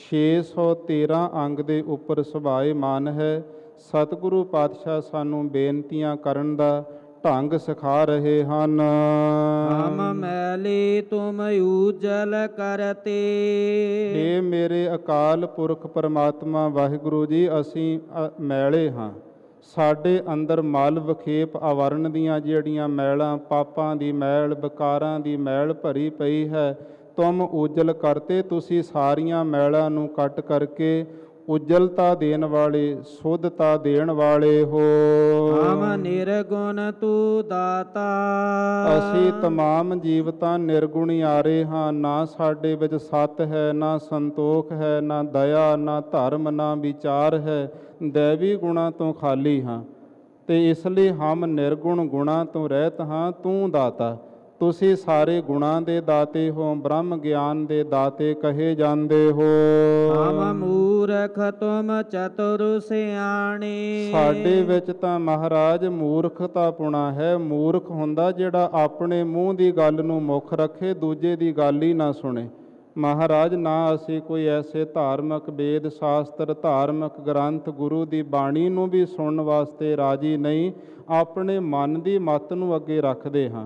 613 ਅੰਗ ਦੇ ਉੱਪਰ ਸੁਭਾਏਮਾਨ ਹੈ। ਸਤਿਗੁਰੂ ਪਾਤਸ਼ਾਹ ਸਾਨੂੰ ਬੇਨਤੀਆਂ ਕਰਨ ਦਾ ਢੰਗ ਸਿਖਾ ਰਹੇ ਹਨ। ਹਮ ਮੈਲੀ ਤੁਮ ਉਜਲ ਕਰਤੇ। ਇਹ ਮੇਰੇ ਅਕਾਲ ਪੁਰਖ ਪਰਮਾਤਮਾ ਵਾਹਿਗੁਰੂ ਜੀ, ਅਸੀਂ ਮੈਲੇ ਹਾਂ। ਸਾਡੇ ਅੰਦਰ ਮਲ ਵਿਖੇਪ ਆਵਰਨ ਦੀਆਂ ਜਿਹੜੀਆਂ ਮੈਲਾਂ, ਪਾਪਾਂ ਦੀ ਮੈਲ, ਵਿਕਾਰਾਂ ਦੀ ਮੈਲ ਭਰੀ ਪਈ ਹੈ, ਤੁਮ ਉਜਲ ਕਰਤੇ, ਤੁਸੀਂ ਸਾਰੀਆਂ ਮੈਲਾਂ ਨੂੰ ਕੱਟ ਕਰਕੇ ਉਜਲਤਾ ਦੇਣ ਵਾਲੇ, ਸੁੱਧਤਾ ਦੇਣ ਵਾਲੇ ਹੋ। ਹਮ ਨਿਰਗੁਣ ਤੂੰ ਦਾਤਾ। ਅਸੀਂ ਤਮਾਮ ਜੀਵਤਾਂ ਨਿਰਗੁਣਿਆਰੇ ਹਾਂ। ਨਾ ਸਾਡੇ ਵਿੱਚ ਸਤ ਹੈ, ਨਾ ਸੰਤੋਖ ਹੈ, ਨਾ ਦਇਆ, ਨਾ ਧਰਮ, ਨਾ ਵਿਚਾਰ ਹੈ। ਦੈਵੀ ਗੁਣਾਂ ਤੋਂ ਖਾਲੀ ਹਾਂ ਤੇ ਇਸ ਲਈ ਹਮ ਨਿਰਗੁਣ ਗੁਣਾਂ ਤੋਂ ਰਹਿਤ ਹਾਂ। ਤੂੰ ਦਾਤਾ, ਤੁਸੀਂ ਸਾਰੇ ਗੁਣਾਂ ਦੇ ਦਾਤੇ ਹੋ, ਬ੍ਰਹਮ ਗਿਆਨ ਦੇ ਦਾਤੇ ਕਹੇ ਜਾਂਦੇ ਹੋ। ਹਮ ਮੂਰਖ ਤੁਮ ਚਤੁਰ ਸਿਆਣੇ। ਸਾਡੇ ਵਿੱਚ ਤਾਂ ਮਹਾਰਾਜ ਮੂਰਖਤਾ ਪੁਣਾ ਹੈ। ਮੂਰਖ ਹੁੰਦਾ ਜਿਹੜਾ ਆਪਣੇ ਮੂੰਹ ਦੀ ਗੱਲ ਨੂੰ ਮੁੱਖ ਰੱਖੇ, ਦੂਜੇ ਦੀ ਗੱਲ ਹੀ ਨਾ ਸੁਣੇ। ਮਹਾਰਾਜ, ਨਾ ਅਸੀਂ ਕੋਈ ਐਸੇ ਧਾਰਮਿਕ ਵੇਦ ਸ਼ਾਸਤਰ, ਧਾਰਮਿਕ ਗ੍ਰੰਥ, ਗੁਰੂ ਦੀ ਬਾਣੀ ਨੂੰ ਵੀ ਸੁਣਨ ਵਾਸਤੇ ਰਾਜੀ ਨਹੀਂ, ਆਪਣੇ ਮਨ ਦੀ ਮੱਤ ਨੂੰ ਅੱਗੇ ਰੱਖਦੇ ਹਾਂ।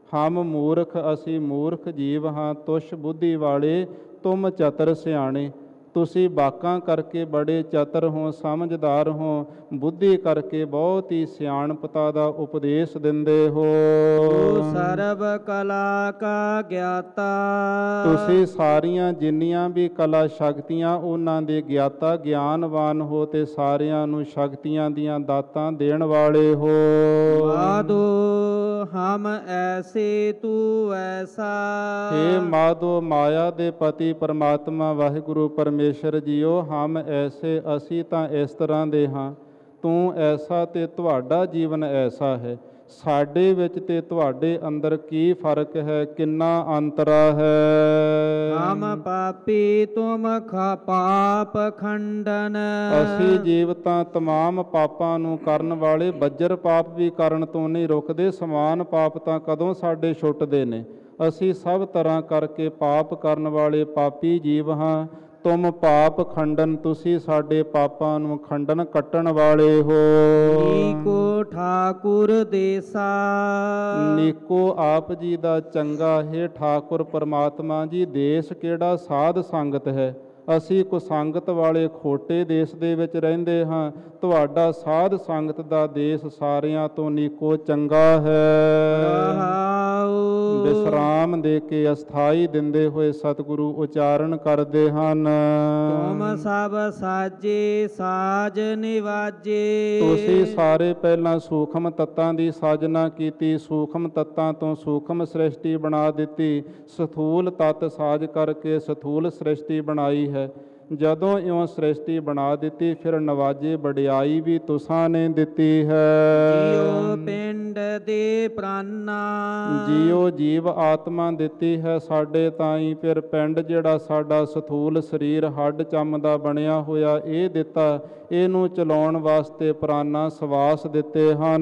ਹਮ ਮੂਰਖ ਅਸੀਂ ਮੂਰਖ ਜੀਵ ਹਾਂ, ਤੁਛ ਬੁੱਧੀ ਵਾਲੇ ਤੁਮ ਚਤਰ ਸਿਆਣੇ। ਤੁਸੀਂ ਬਾਕਾਂ ਕਰਕੇ ਬੜੇ ਚਤਰ ਹੋ, ਸਮਝਦਾਰ ਹੋ, ਬੁੱਧੀ ਕਰਕੇ ਬਹੁਤ ਹੀ ਸਿਆਣਪਤਾ ਦਾ ਉਪਦੇਸ਼ ਦਿੰਦੇ ਹੋ। ਤੂੰ ਸਰਬ ਕਲਾ ਕਾ ਗਿਆਤਾ। ਤੁਸੀਂ ਸਾਰੀਆਂ ਜਿੰਨੀਆਂ ਵੀ ਕਲਾ ਸ਼ਕਤੀਆਂ ਉਹਨਾਂ ਦੇ ਗਿਆਤਾ ਗਿਆਨਵਾਨ ਹੋ ਤੇ ਸਾਰਿਆਂ ਨੂੰ ਸ਼ਕਤੀਆਂ ਦੀਆਂ ਦਾਤਾਂ ਦੇਣ ਵਾਲੇ ਹੋ। ਮਾਧੋ ਹਮ ਐਸੇ ਤੂੰ ਐਸਾ। ਹੇ ਮਾਧੋ ਮਾਇਆ ਦੇ ਪਤੀ ਪਰਮਾਤਮਾ ਵਾਹਿਗੁਰੂ ਪਰਮੇਸ਼ਰ ਜੀਓ, ਹਮ ਐਸੇ ਅਸੀਂ ਤਾਂ ਇਸ ਤਰ੍ਹਾਂ ਦੇ ਹਾਂ, ਤੂੰ ਐਸਾ ਤੇ ਤੁਹਾਡਾ ਜੀਵਨ ਐਸਾ ਹੈ। ਸਾਡੇ ਵਿੱਚ ਤੇ ਤੁਹਾਡੇ ਅੰਦਰ ਕੀ ਫਰਕ ਹੈ, ਕਿੰਨਾ ਅੰਤਰਾ ਹੈ। ਹਮ ਪਾਪੀ ਤੁਮ ਪਾਪ ਖੰਡਨ। ਅਸੀਂ ਜੀਵ ਤਾਂ ਤਮਾਮ ਪਾਪਾਂ ਨੂੰ ਕਰਨ ਵਾਲੇ, ਬੱਜਰ ਪਾਪ ਵੀ ਕਰਨ ਤੋਂ ਨਹੀਂ ਰੁਕਦੇ, ਸਮਾਨ ਪਾਪ ਤਾਂ ਕਦੋਂ ਸਾਡੇ ਛੁੱਟਦੇ ਨੇ। ਅਸੀਂ ਸਭ ਤਰ੍ਹਾਂ ਕਰਕੇ ਪਾਪ ਕਰਨ ਵਾਲੇ ਪਾਪੀ ਜੀਵ ਹਾਂ। ਤੁਮ ਪਾਪ ਖੰਡਨ, ਤੁਸੀਂ ਸਾਡੇ ਪਾਪਾਂ ਨੂੰ ਖੰਡਨ ਕੱਟਣ ਵਾਲੇ ਹੋ। ਨੀਕੋ ਠਾਕੁਰ ਦੇਸਾ। ਨੀਕੋ ਆਪ ਜੀ ਦਾ ਚੰਗਾ ਹੈ ਠਾਕੁਰ ਪਰਮਾਤਮਾ ਜੀ। ਦੇਸ਼ ਕਿਹੜਾ ਸਾਧ ਸੰਗਤ ਹੈ, ਅਸੀਂ ਕੁਸੰਗਤ ਵਾਲੇ ਖੋਟੇ ਦੇਸ਼ ਦੇ ਵਿੱਚ ਰਹਿੰਦੇ ਹਾਂ। ਤੁਹਾਡਾ ਸਾਧ ਸੰਗਤ ਦਾ ਦੇਸ਼ ਸਾਰਿਆਂ ਤੋਂ ਨੀਕੋ ਚੰਗਾ ਹੈ। ਵਿਸਰਾਮ ਦੇ ਕੇ ਅਸਥਾਈ ਦਿੰਦੇ ਹੋਏ ਸਤਿਗੁਰੂ ਉਚਾਰਨ ਕਰਦੇ ਹਨ। ਤੁਮ ਸਭ ਸਾਜੇ ਸਾਜ ਨਿਵਾਜੇ। ਤੁਸੀਂ ਸਾਰੇ ਪਹਿਲਾਂ ਸੂਖਮ ਤੱਤਾਂ ਦੀ ਸਾਜਨਾ ਕੀਤੀ, ਸੂਖਮ ਤੱਤਾਂ ਤੋਂ ਸੂਖਮ ਸ੍ਰਿਸ਼ਟੀ ਬਣਾ ਦਿੱਤੀ, ਸਥੂਲ ਤੱਤ ਸਾਜ ਕਰਕੇ ਸਥੂਲ ਸ੍ਰਿਸ਼ਟੀ ਬਣਾਈ ਹੈ। ਜਦੋਂ ਇਉਂ ਸ੍ਰਿਸ਼ਟੀ ਬਣਾ ਦਿੱਤੀ, ਫਿਰ ਨਵਾਜੇ ਵਡਿਆਈ ਵੀ ਤੁਸਾਂ ਨੇ ਦਿੱਤੀ ਹੈ। ਜੀਉ ਪਿੰਡ ਦੇ ਪ੍ਰਾਨਾ। ਜੀਉ ਜੀਵ ਆਤਮਾ ਦਿੱਤੀ ਹੈ ਸਾਡੇ ਤਾਈਂ, ਫਿਰ ਪਿੰਡ ਜਿਹੜਾ ਸਾਡਾ ਸਥੂਲ ਸਰੀਰ ਹੱਡ ਚੰਮ ਦਾ ਬਣਿਆ ਹੋਇਆ ਇਹ ਦਿੱਤਾ। ਇਹਨੂੰ ਚਲਾਉਣ ਵਾਸਤੇ ਪ੍ਰਾਨਾ ਸਵਾਸ ਦਿੱਤੇ ਹਨ।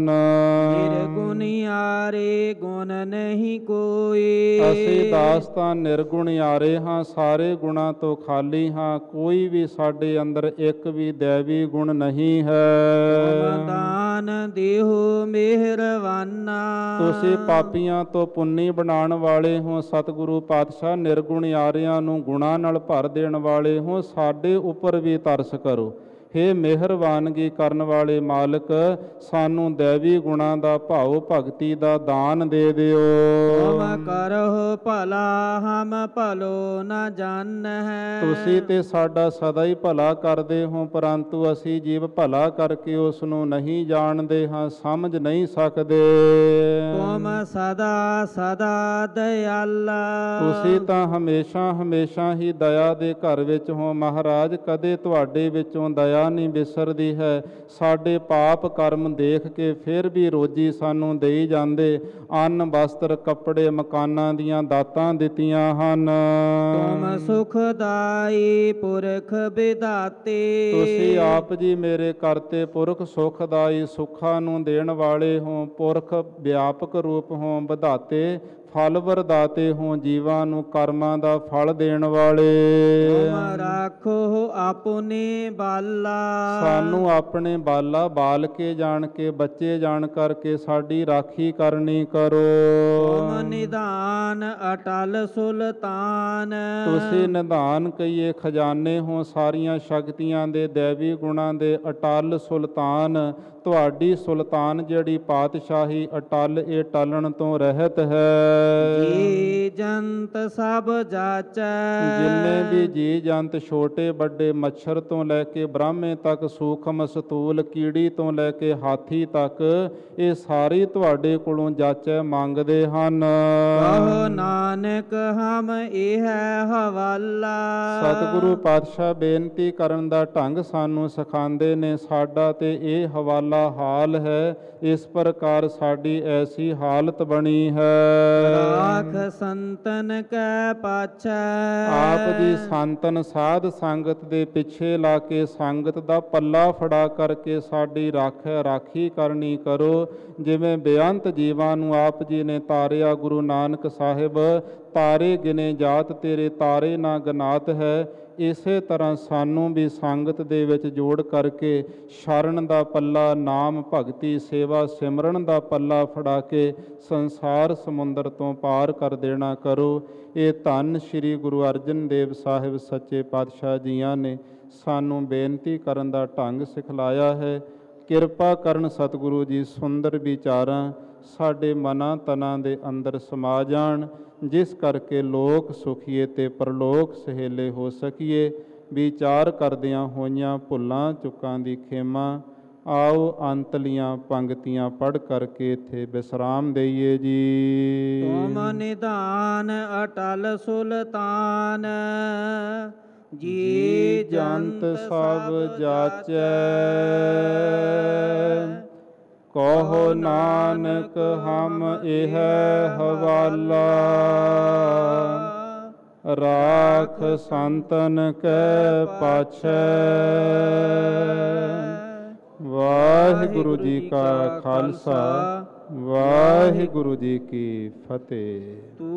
ਨਿਰਗੁਣਿਆਰੇ ਗੁਣ ਨਹੀਂ ਕੋਈ। ਅਸੀਂ ਦਾਸ ਤਾਂ ਨਿਰਗੁਣਿਆਰੇ ਹਾਂ, ਸਾਰੇ ਗੁਣਾਂ ਤੋਂ ਖਾਲੀ ਹਾਂ। ਕੋਈ ਵੀ ਸਾਡੇ ਅੰਦਰ ਇੱਕ ਵੀ ਦੈਵੀ ਗੁਣ ਨਹੀਂ ਹੈ। ਦਾਨ ਦੇਹੋ ਮਿਹਰਵਾਨਾ। ਤੁਸੀਂ ਪਾਪੀਆਂ ਤੋਂ ਪੁੰਨੀ ਬਣਾਉਣ ਵਾਲੇ ਹੋ। ਸਤਿਗੁਰੂ ਪਾਤਸ਼ਾਹ ਨਿਰਗੁਣਿਆਰਿਆਂ ਨੂੰ ਗੁਣਾਂ ਨਾਲ ਭਰ ਦੇਣ ਵਾਲੇ ਹੋ। ਸਾਡੇ ਉੱਪਰ ਵੀ ਤਰਸ ਕਰੋ। ਹੇ ਮਿਹਰਬਾਨਗੀ ਕਰਨ ਵਾਲੇ ਮਾਲਕ, ਸਾਨੂੰ ਦੈਵੀ ਗੁਣਾਂ ਦਾ ਭਾਉ ਭਗਤੀ ਦਾ ਦਾਨ ਦੇ ਦਿਓ। ਤੁਮ ਕਰਹੁ ਭਲਾ ਹਮ ਭਲੋ ਨ ਜਾਣਹਿ। ਤੁਸੀਂ ਤੇ ਸਾਡਾ ਸਦਾ ਹੀ ਭਲਾ ਕਰਦੇ ਹੋ, ਪਰੰਤੂ ਅਸੀਂ ਜੀਵ ਭਲਾ ਕਰਕੇ ਉਸ ਨੂੰ ਨਹੀਂ ਜਾਣਦੇ ਹਾਂ, ਸਮਝ ਨਹੀਂ ਸਕਦੇ। ਤੁਮ ਸਦਾ ਸਦਾ ਦਇਆਲਾ। ਤੁਸੀਂ ਤਾਂ ਹਮੇਸ਼ਾ ਹਮੇਸ਼ਾ ਹੀ ਦਇਆ ਦੇ ਘਰ ਵਿੱਚ ਹੋ ਮਹਾਰਾਜ। ਕਦੇ ਤੁਹਾਡੇ ਵਿੱਚੋਂ ਦਇਆ ਨਹੀਂ ਵਿਸਰਦੀ ਹੈ। ਸਾਡੇ ਪਾਪ ਕਰਮ ਦੇਖ ਕੇ ਫਿਰ ਵੀ ਰੋਜੀ ਸਾਨੂੰ ਦੇਈ ਜਾਂਦੇ। ਅੰਨ ਵਸਤਰ ਕੱਪੜੇ ਮਕਾਨਾਂ ਦੀਆਂ ਦਾਤਾਂ ਦਿੱਤੀਆਂ ਹਨ। ਤੁਮ ਸੁਖਦਾਈ ਪੁਰਖ ਵਿਧਾਤੇ। ਤੁਸੀਂ ਆਪ ਜੀ ਮੇਰੇ ਕਰਤੇ ਪੁਰਖ ਸੁਖਦਾਈ, ਸੁੱਖਾਂ ਨੂੰ ਦੇਣ ਵਾਲੇ ਹੋ। ਪੁਰਖ ਵਿਆਪਕ ਰੂਪ ਹੋ, ਵਿਧਾਤੇ ਫਲ ਵਰਦਾਤੇ ਹੋ, ਜੀਵਾਂ ਨੂੰ ਕਰਮਾਂ ਦਾ ਫਲ ਦੇਣ ਵਾਲੇ। ਤੁਮ ਰਾਖੋ ਆਪਣੇ ਬਾਲਾ। ਸਾਨੂੰ ਆਪਣੇ ਬਾਲਾ ਬਾਲ ਕੇ ਜਾਣ ਕੇ, ਬੱਚੇ ਜਾਣ ਕਰਕੇ ਸਾਡੀ ਰਾਖੀ ਕਰਨੀ ਕਰੋ। ਤੁਮ ਨਿਧਾਨ ਅਟਲ ਸੁਲਤਾਨ। ਤੁਸੀਂ ਨਿਧਾਨ ਕਹੀਏ ਖਜ਼ਾਨੇ ਹੋ ਸਾਰੀਆਂ ਸ਼ਕਤੀਆਂ ਦੇ, ਦੇਵੀ ਗੁਣਾਂ ਦੇ ਅਟਲ ਸੁਲਤਾਨ। ਤੁਹਾਡੀ ਸੁਲਤਾਨ ਜਿਹੜੀ ਪਾਤਸ਼ਾਹੀ ਅਟਲ, ਇਹ ਟਲਣ ਤੋਂ ਰਹਿਤ ਹੈ। ਜੀ ਜੰਤ ਸਭ ਜਾਚੈ। ਜਿੰਨੇ ਵੀ ਜੀ ਜੰਤ ਛੋਟੇ ਵੱਡੇ, ਮੱਛਰ ਤੋਂ ਲੈ ਕੇ ਬ੍ਰਾਹਮੇ ਤੱਕ, ਸੂਖਮ ਸਤੂਲ ਕੀੜੀ ਤੋਂ ਲੈ ਕੇ ਹਾਥੀ ਤੱਕ, ਇਹ ਸਾਰੇ ਤੁਹਾਡੇ ਕੋਲੋਂ ਜਾਚੈ ਮੰਗਦੇ ਹਨ। ਕਹੋ ਨਾਨਕ ਹਮ ਇਹ ਹਵਾਲਾ। ਸਤਿਗੁਰੂ ਪਾਤਸ਼ਾਹ ਬੇਨਤੀ ਕਰਨ ਦਾ ਢੰਗ ਸਾਨੂੰ ਸਿਖਾਉਂਦੇ ਨੇ। ਸਾਡਾ ਤੇ ਇਹ ਹਵਾਲਾ ਹਾਲ ਹੈ। ਇਸ ਪ੍ਰਕਾਰ ਸਾਡੀ ਐਸੀ ਹਾਲਤ ਬਣੀ ਹੈ। ਰਾਖ ਸੰਤਨ ਕੈ ਪਾਛੈ। ਆਪ ਜੀ ਸੰਤਨ ਸਾਧ ਸੰਗਤ ਦੇ ਪਿੱਛੇ ਲਾ ਕੇ ਸੰਗਤ ਦਾ ਪੱਲਾ ਫੜਾ ਕਰਕੇ ਸਾਡੀ ਰਾਖੀ ਕਰਨੀ ਕਰੋ। ਜਿਵੇਂ ਬੇਅੰਤ ਜੀਵਾਂ ਨੂੰ ਆਪ ਜੀ ਨੇ ਤਾਰਿਆ। ਗੁਰੂ ਨਾਨਕ ਸਾਹਿਬ ਤਾਰੇ ਗਿਨੇ ਜਾਤ ਤੇਰੇ ਤਾਰੇ ਨਾ ਗਨਾਤ ਹੈ। ਇਸੇ ਤਰ੍ਹਾਂ ਸਾਨੂੰ ਵੀ ਸੰਗਤ ਦੇ ਵਿੱਚ ਜੋੜ ਕਰਕੇ ਸ਼ਰਨ ਦਾ ਪੱਲਾ, ਨਾਮ ਭਗਤੀ ਸੇਵਾ ਸਿਮਰਨ ਦਾ ਪੱਲਾ ਫੜਾ ਕੇ ਸੰਸਾਰ ਸਮੁੰਦਰ ਤੋਂ ਪਾਰ ਕਰ ਦੇਣਾ ਕਰੋ। ਇਹ ਧੰਨ ਸ੍ਰੀ ਗੁਰੂ ਅਰਜਨ ਦੇਵ ਸਾਹਿਬ ਸੱਚੇ ਪਾਤਸ਼ਾਹ ਜੀਆਂ ਨੇ ਸਾਨੂੰ ਬੇਨਤੀ ਕਰਨ ਦਾ ਢੰਗ ਸਿਖਲਾਇਆ ਹੈ। ਕਿਰਪਾ ਕਰਨ ਸਤਿਗੁਰੂ ਜੀ, ਸੁੰਦਰ ਵਿਚਾਰਾਂ ਸਾਡੇ ਮਨਾਂ ਤਨਾਂ ਦੇ ਅੰਦਰ ਸਮਾ ਜਾਣ, ਜਿਸ ਕਰਕੇ ਲੋਕ ਸੁਖੀਏ ਤੇ ਪਰਲੋਕ ਸਹੇਲੇ ਹੋ ਸਕੀਏ। ਵਿਚਾਰ ਕਰਦਿਆਂ ਹੋਈਆਂ ਭੁੱਲਾਂ ਚੁੱਕਾਂ ਦੀ ਖੇਮਾ। ਆਓ ਅੰਤਲੀਆਂ ਪੰਗਤੀਆਂ ਪੜ੍ਹ ਕਰਕੇ ਇੱਥੇ ਵਿਸਰਾਮ ਦਈਏ ਜੀ। ਤੁਮ ਨਿਧਾਨ ਅਟਲ ਸੁਲਤਾਨ, ਜੀ ਜੰਤ ਸਭ ਜਾਚੈ। ਕਹੋ ਨਾਨਕ ਹਮ ਇਹ ਹਵਾਲਾ, ਰਾਖ ਸੰਤਨ ਕੈ ਪਾਛੈ। ਵਾਹਿਗੁਰੂ ਜੀ ਕਾ ਖਾਲਸਾ, ਵਾਹਿਗੁਰੂ ਜੀ ਕੀ ਫਤਿਹ।